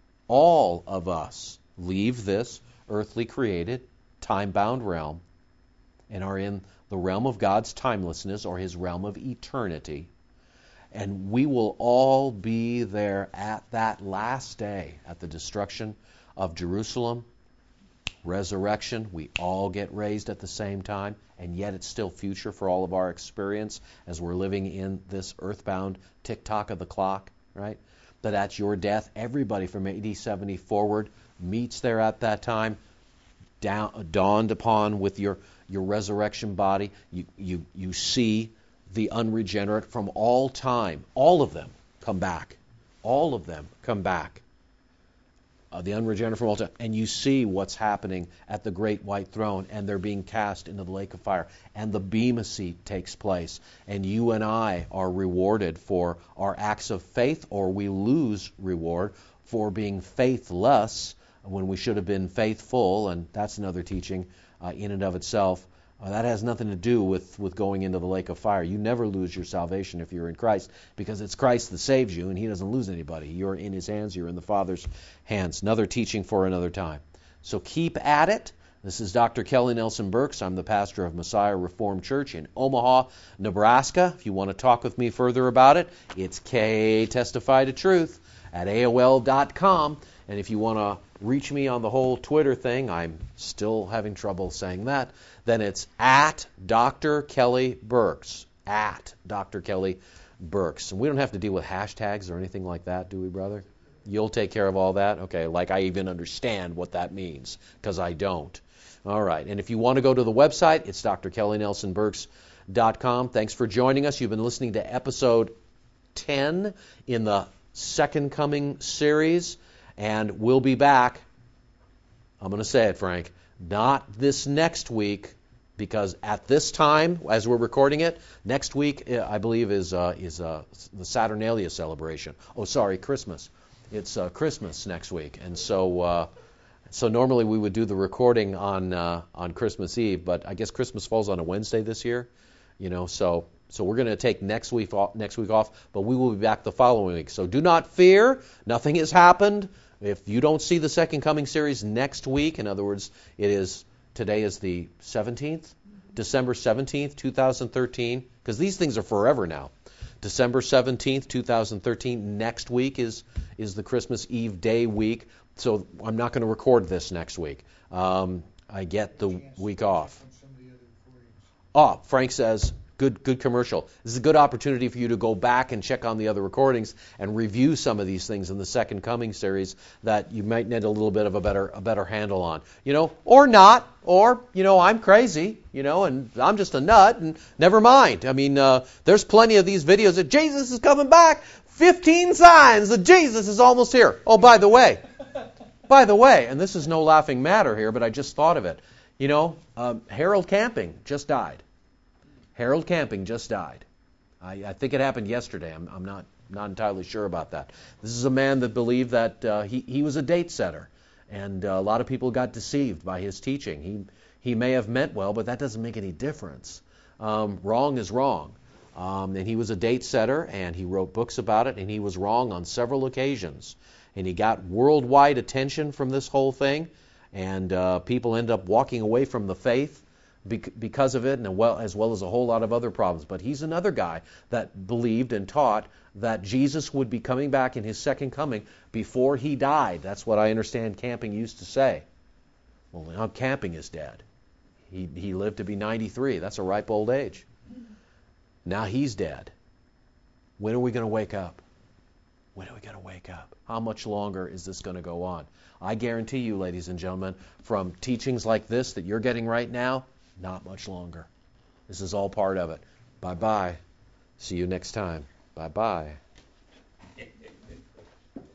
leave this earthly created, time-bound realm and are in the realm of God's timelessness, or his realm of eternity. And we will all be there at that last day, at the destruction of Jerusalem, resurrection. We all get raised at the same time, and yet it's still future for all of our experience as we're living in this earthbound tick-tock of the clock, right? That at your death, everybody from AD 70 forward meets there at that time, dawned upon with your resurrection body. You see the unregenerate from all time. All of them come back. All of them come back. The unregenerate from all time. And you see what's happening at the great white throne, and they're being cast into the lake of fire. And the Bema seat takes place. And you and I are rewarded for our acts of faith, or we lose reward for being faithless, when we should have been faithful, and that's another teaching in and of itself. That has nothing to do with going into the lake of fire. You never lose your salvation if you're in Christ, because it's Christ that saves you, and He doesn't lose anybody. You're in His hands. You're in the Father's hands. Another teaching for another time. So keep at it. This is Dr. Kelly Nelson Burks. I'm the pastor of Messiah Reformed Church in Omaha, Nebraska. If you want to talk with me further about it, it's KTestifyToTruth at AOL.com. And if you want to reach me on the whole Twitter thing, I'm still having trouble saying that, then it's at Dr. Kelly Burks. At Dr. Kelly Burks. And we don't have to deal with hashtags or anything like that, do we, brother? You'll take care of all that? Okay, like I even understand what that means, because I don't. All right, and if you want to go to the website, it's drkellynelsonburks.com. Thanks for joining us. You've been listening to episode 10 in the Second Coming series, and we'll be back. I'm going to say it, Frank. Not this next week, because at this time, as we're recording it, next week, I believe, is the Saturnalia celebration. Oh, sorry, Christmas. It's Christmas next week, and so normally we would do the recording on Christmas Eve, but I guess Christmas falls on a Wednesday this year, So we're going to take next week off, but we will be back the following week. So do not fear; nothing has happened. If you don't see the Second Coming series next week, in other words, today is the 17th, December 17th, 2013, because these things are forever now. December 17th, 2013. Next week is the Christmas Eve day week, so I'm not going to record this next week. I get the week off. Frank says, good commercial. This is a good opportunity for you to go back and check on the other recordings and review some of these things in the Second Coming series that you might need a little bit of a better handle on. Or not, or, I'm crazy, and I'm just a nut, and never mind. I mean, there's plenty of these videos that Jesus is coming back, 15 signs that Jesus is almost here. Oh, by the way, and this is no laughing matter here, but I just thought of it. Harold Camping just died. Harold Camping just died. I think it happened yesterday. I'm not entirely sure about that. This is a man that believed that he was a date setter, and a lot of people got deceived by his teaching. He may have meant well, but that doesn't make any difference. Wrong is wrong. And he was a date setter, and he wrote books about it, and he was wrong on several occasions. And he got worldwide attention from this whole thing, and people end up walking away from the faith because of it, and as well as a whole lot of other problems. But he's another guy that believed and taught that Jesus would be coming back in His second coming before He died. That's what I understand Camping used to say. Well, now Camping is dead. He lived to be 93. That's a ripe old age. Now he's dead. When are we going to wake up? When are we going to wake up? How much longer is this going to go on? I guarantee you, ladies and gentlemen, from teachings like this that you're getting right now, not much longer. This is all part of it. Bye-bye. See you next time. Bye-bye.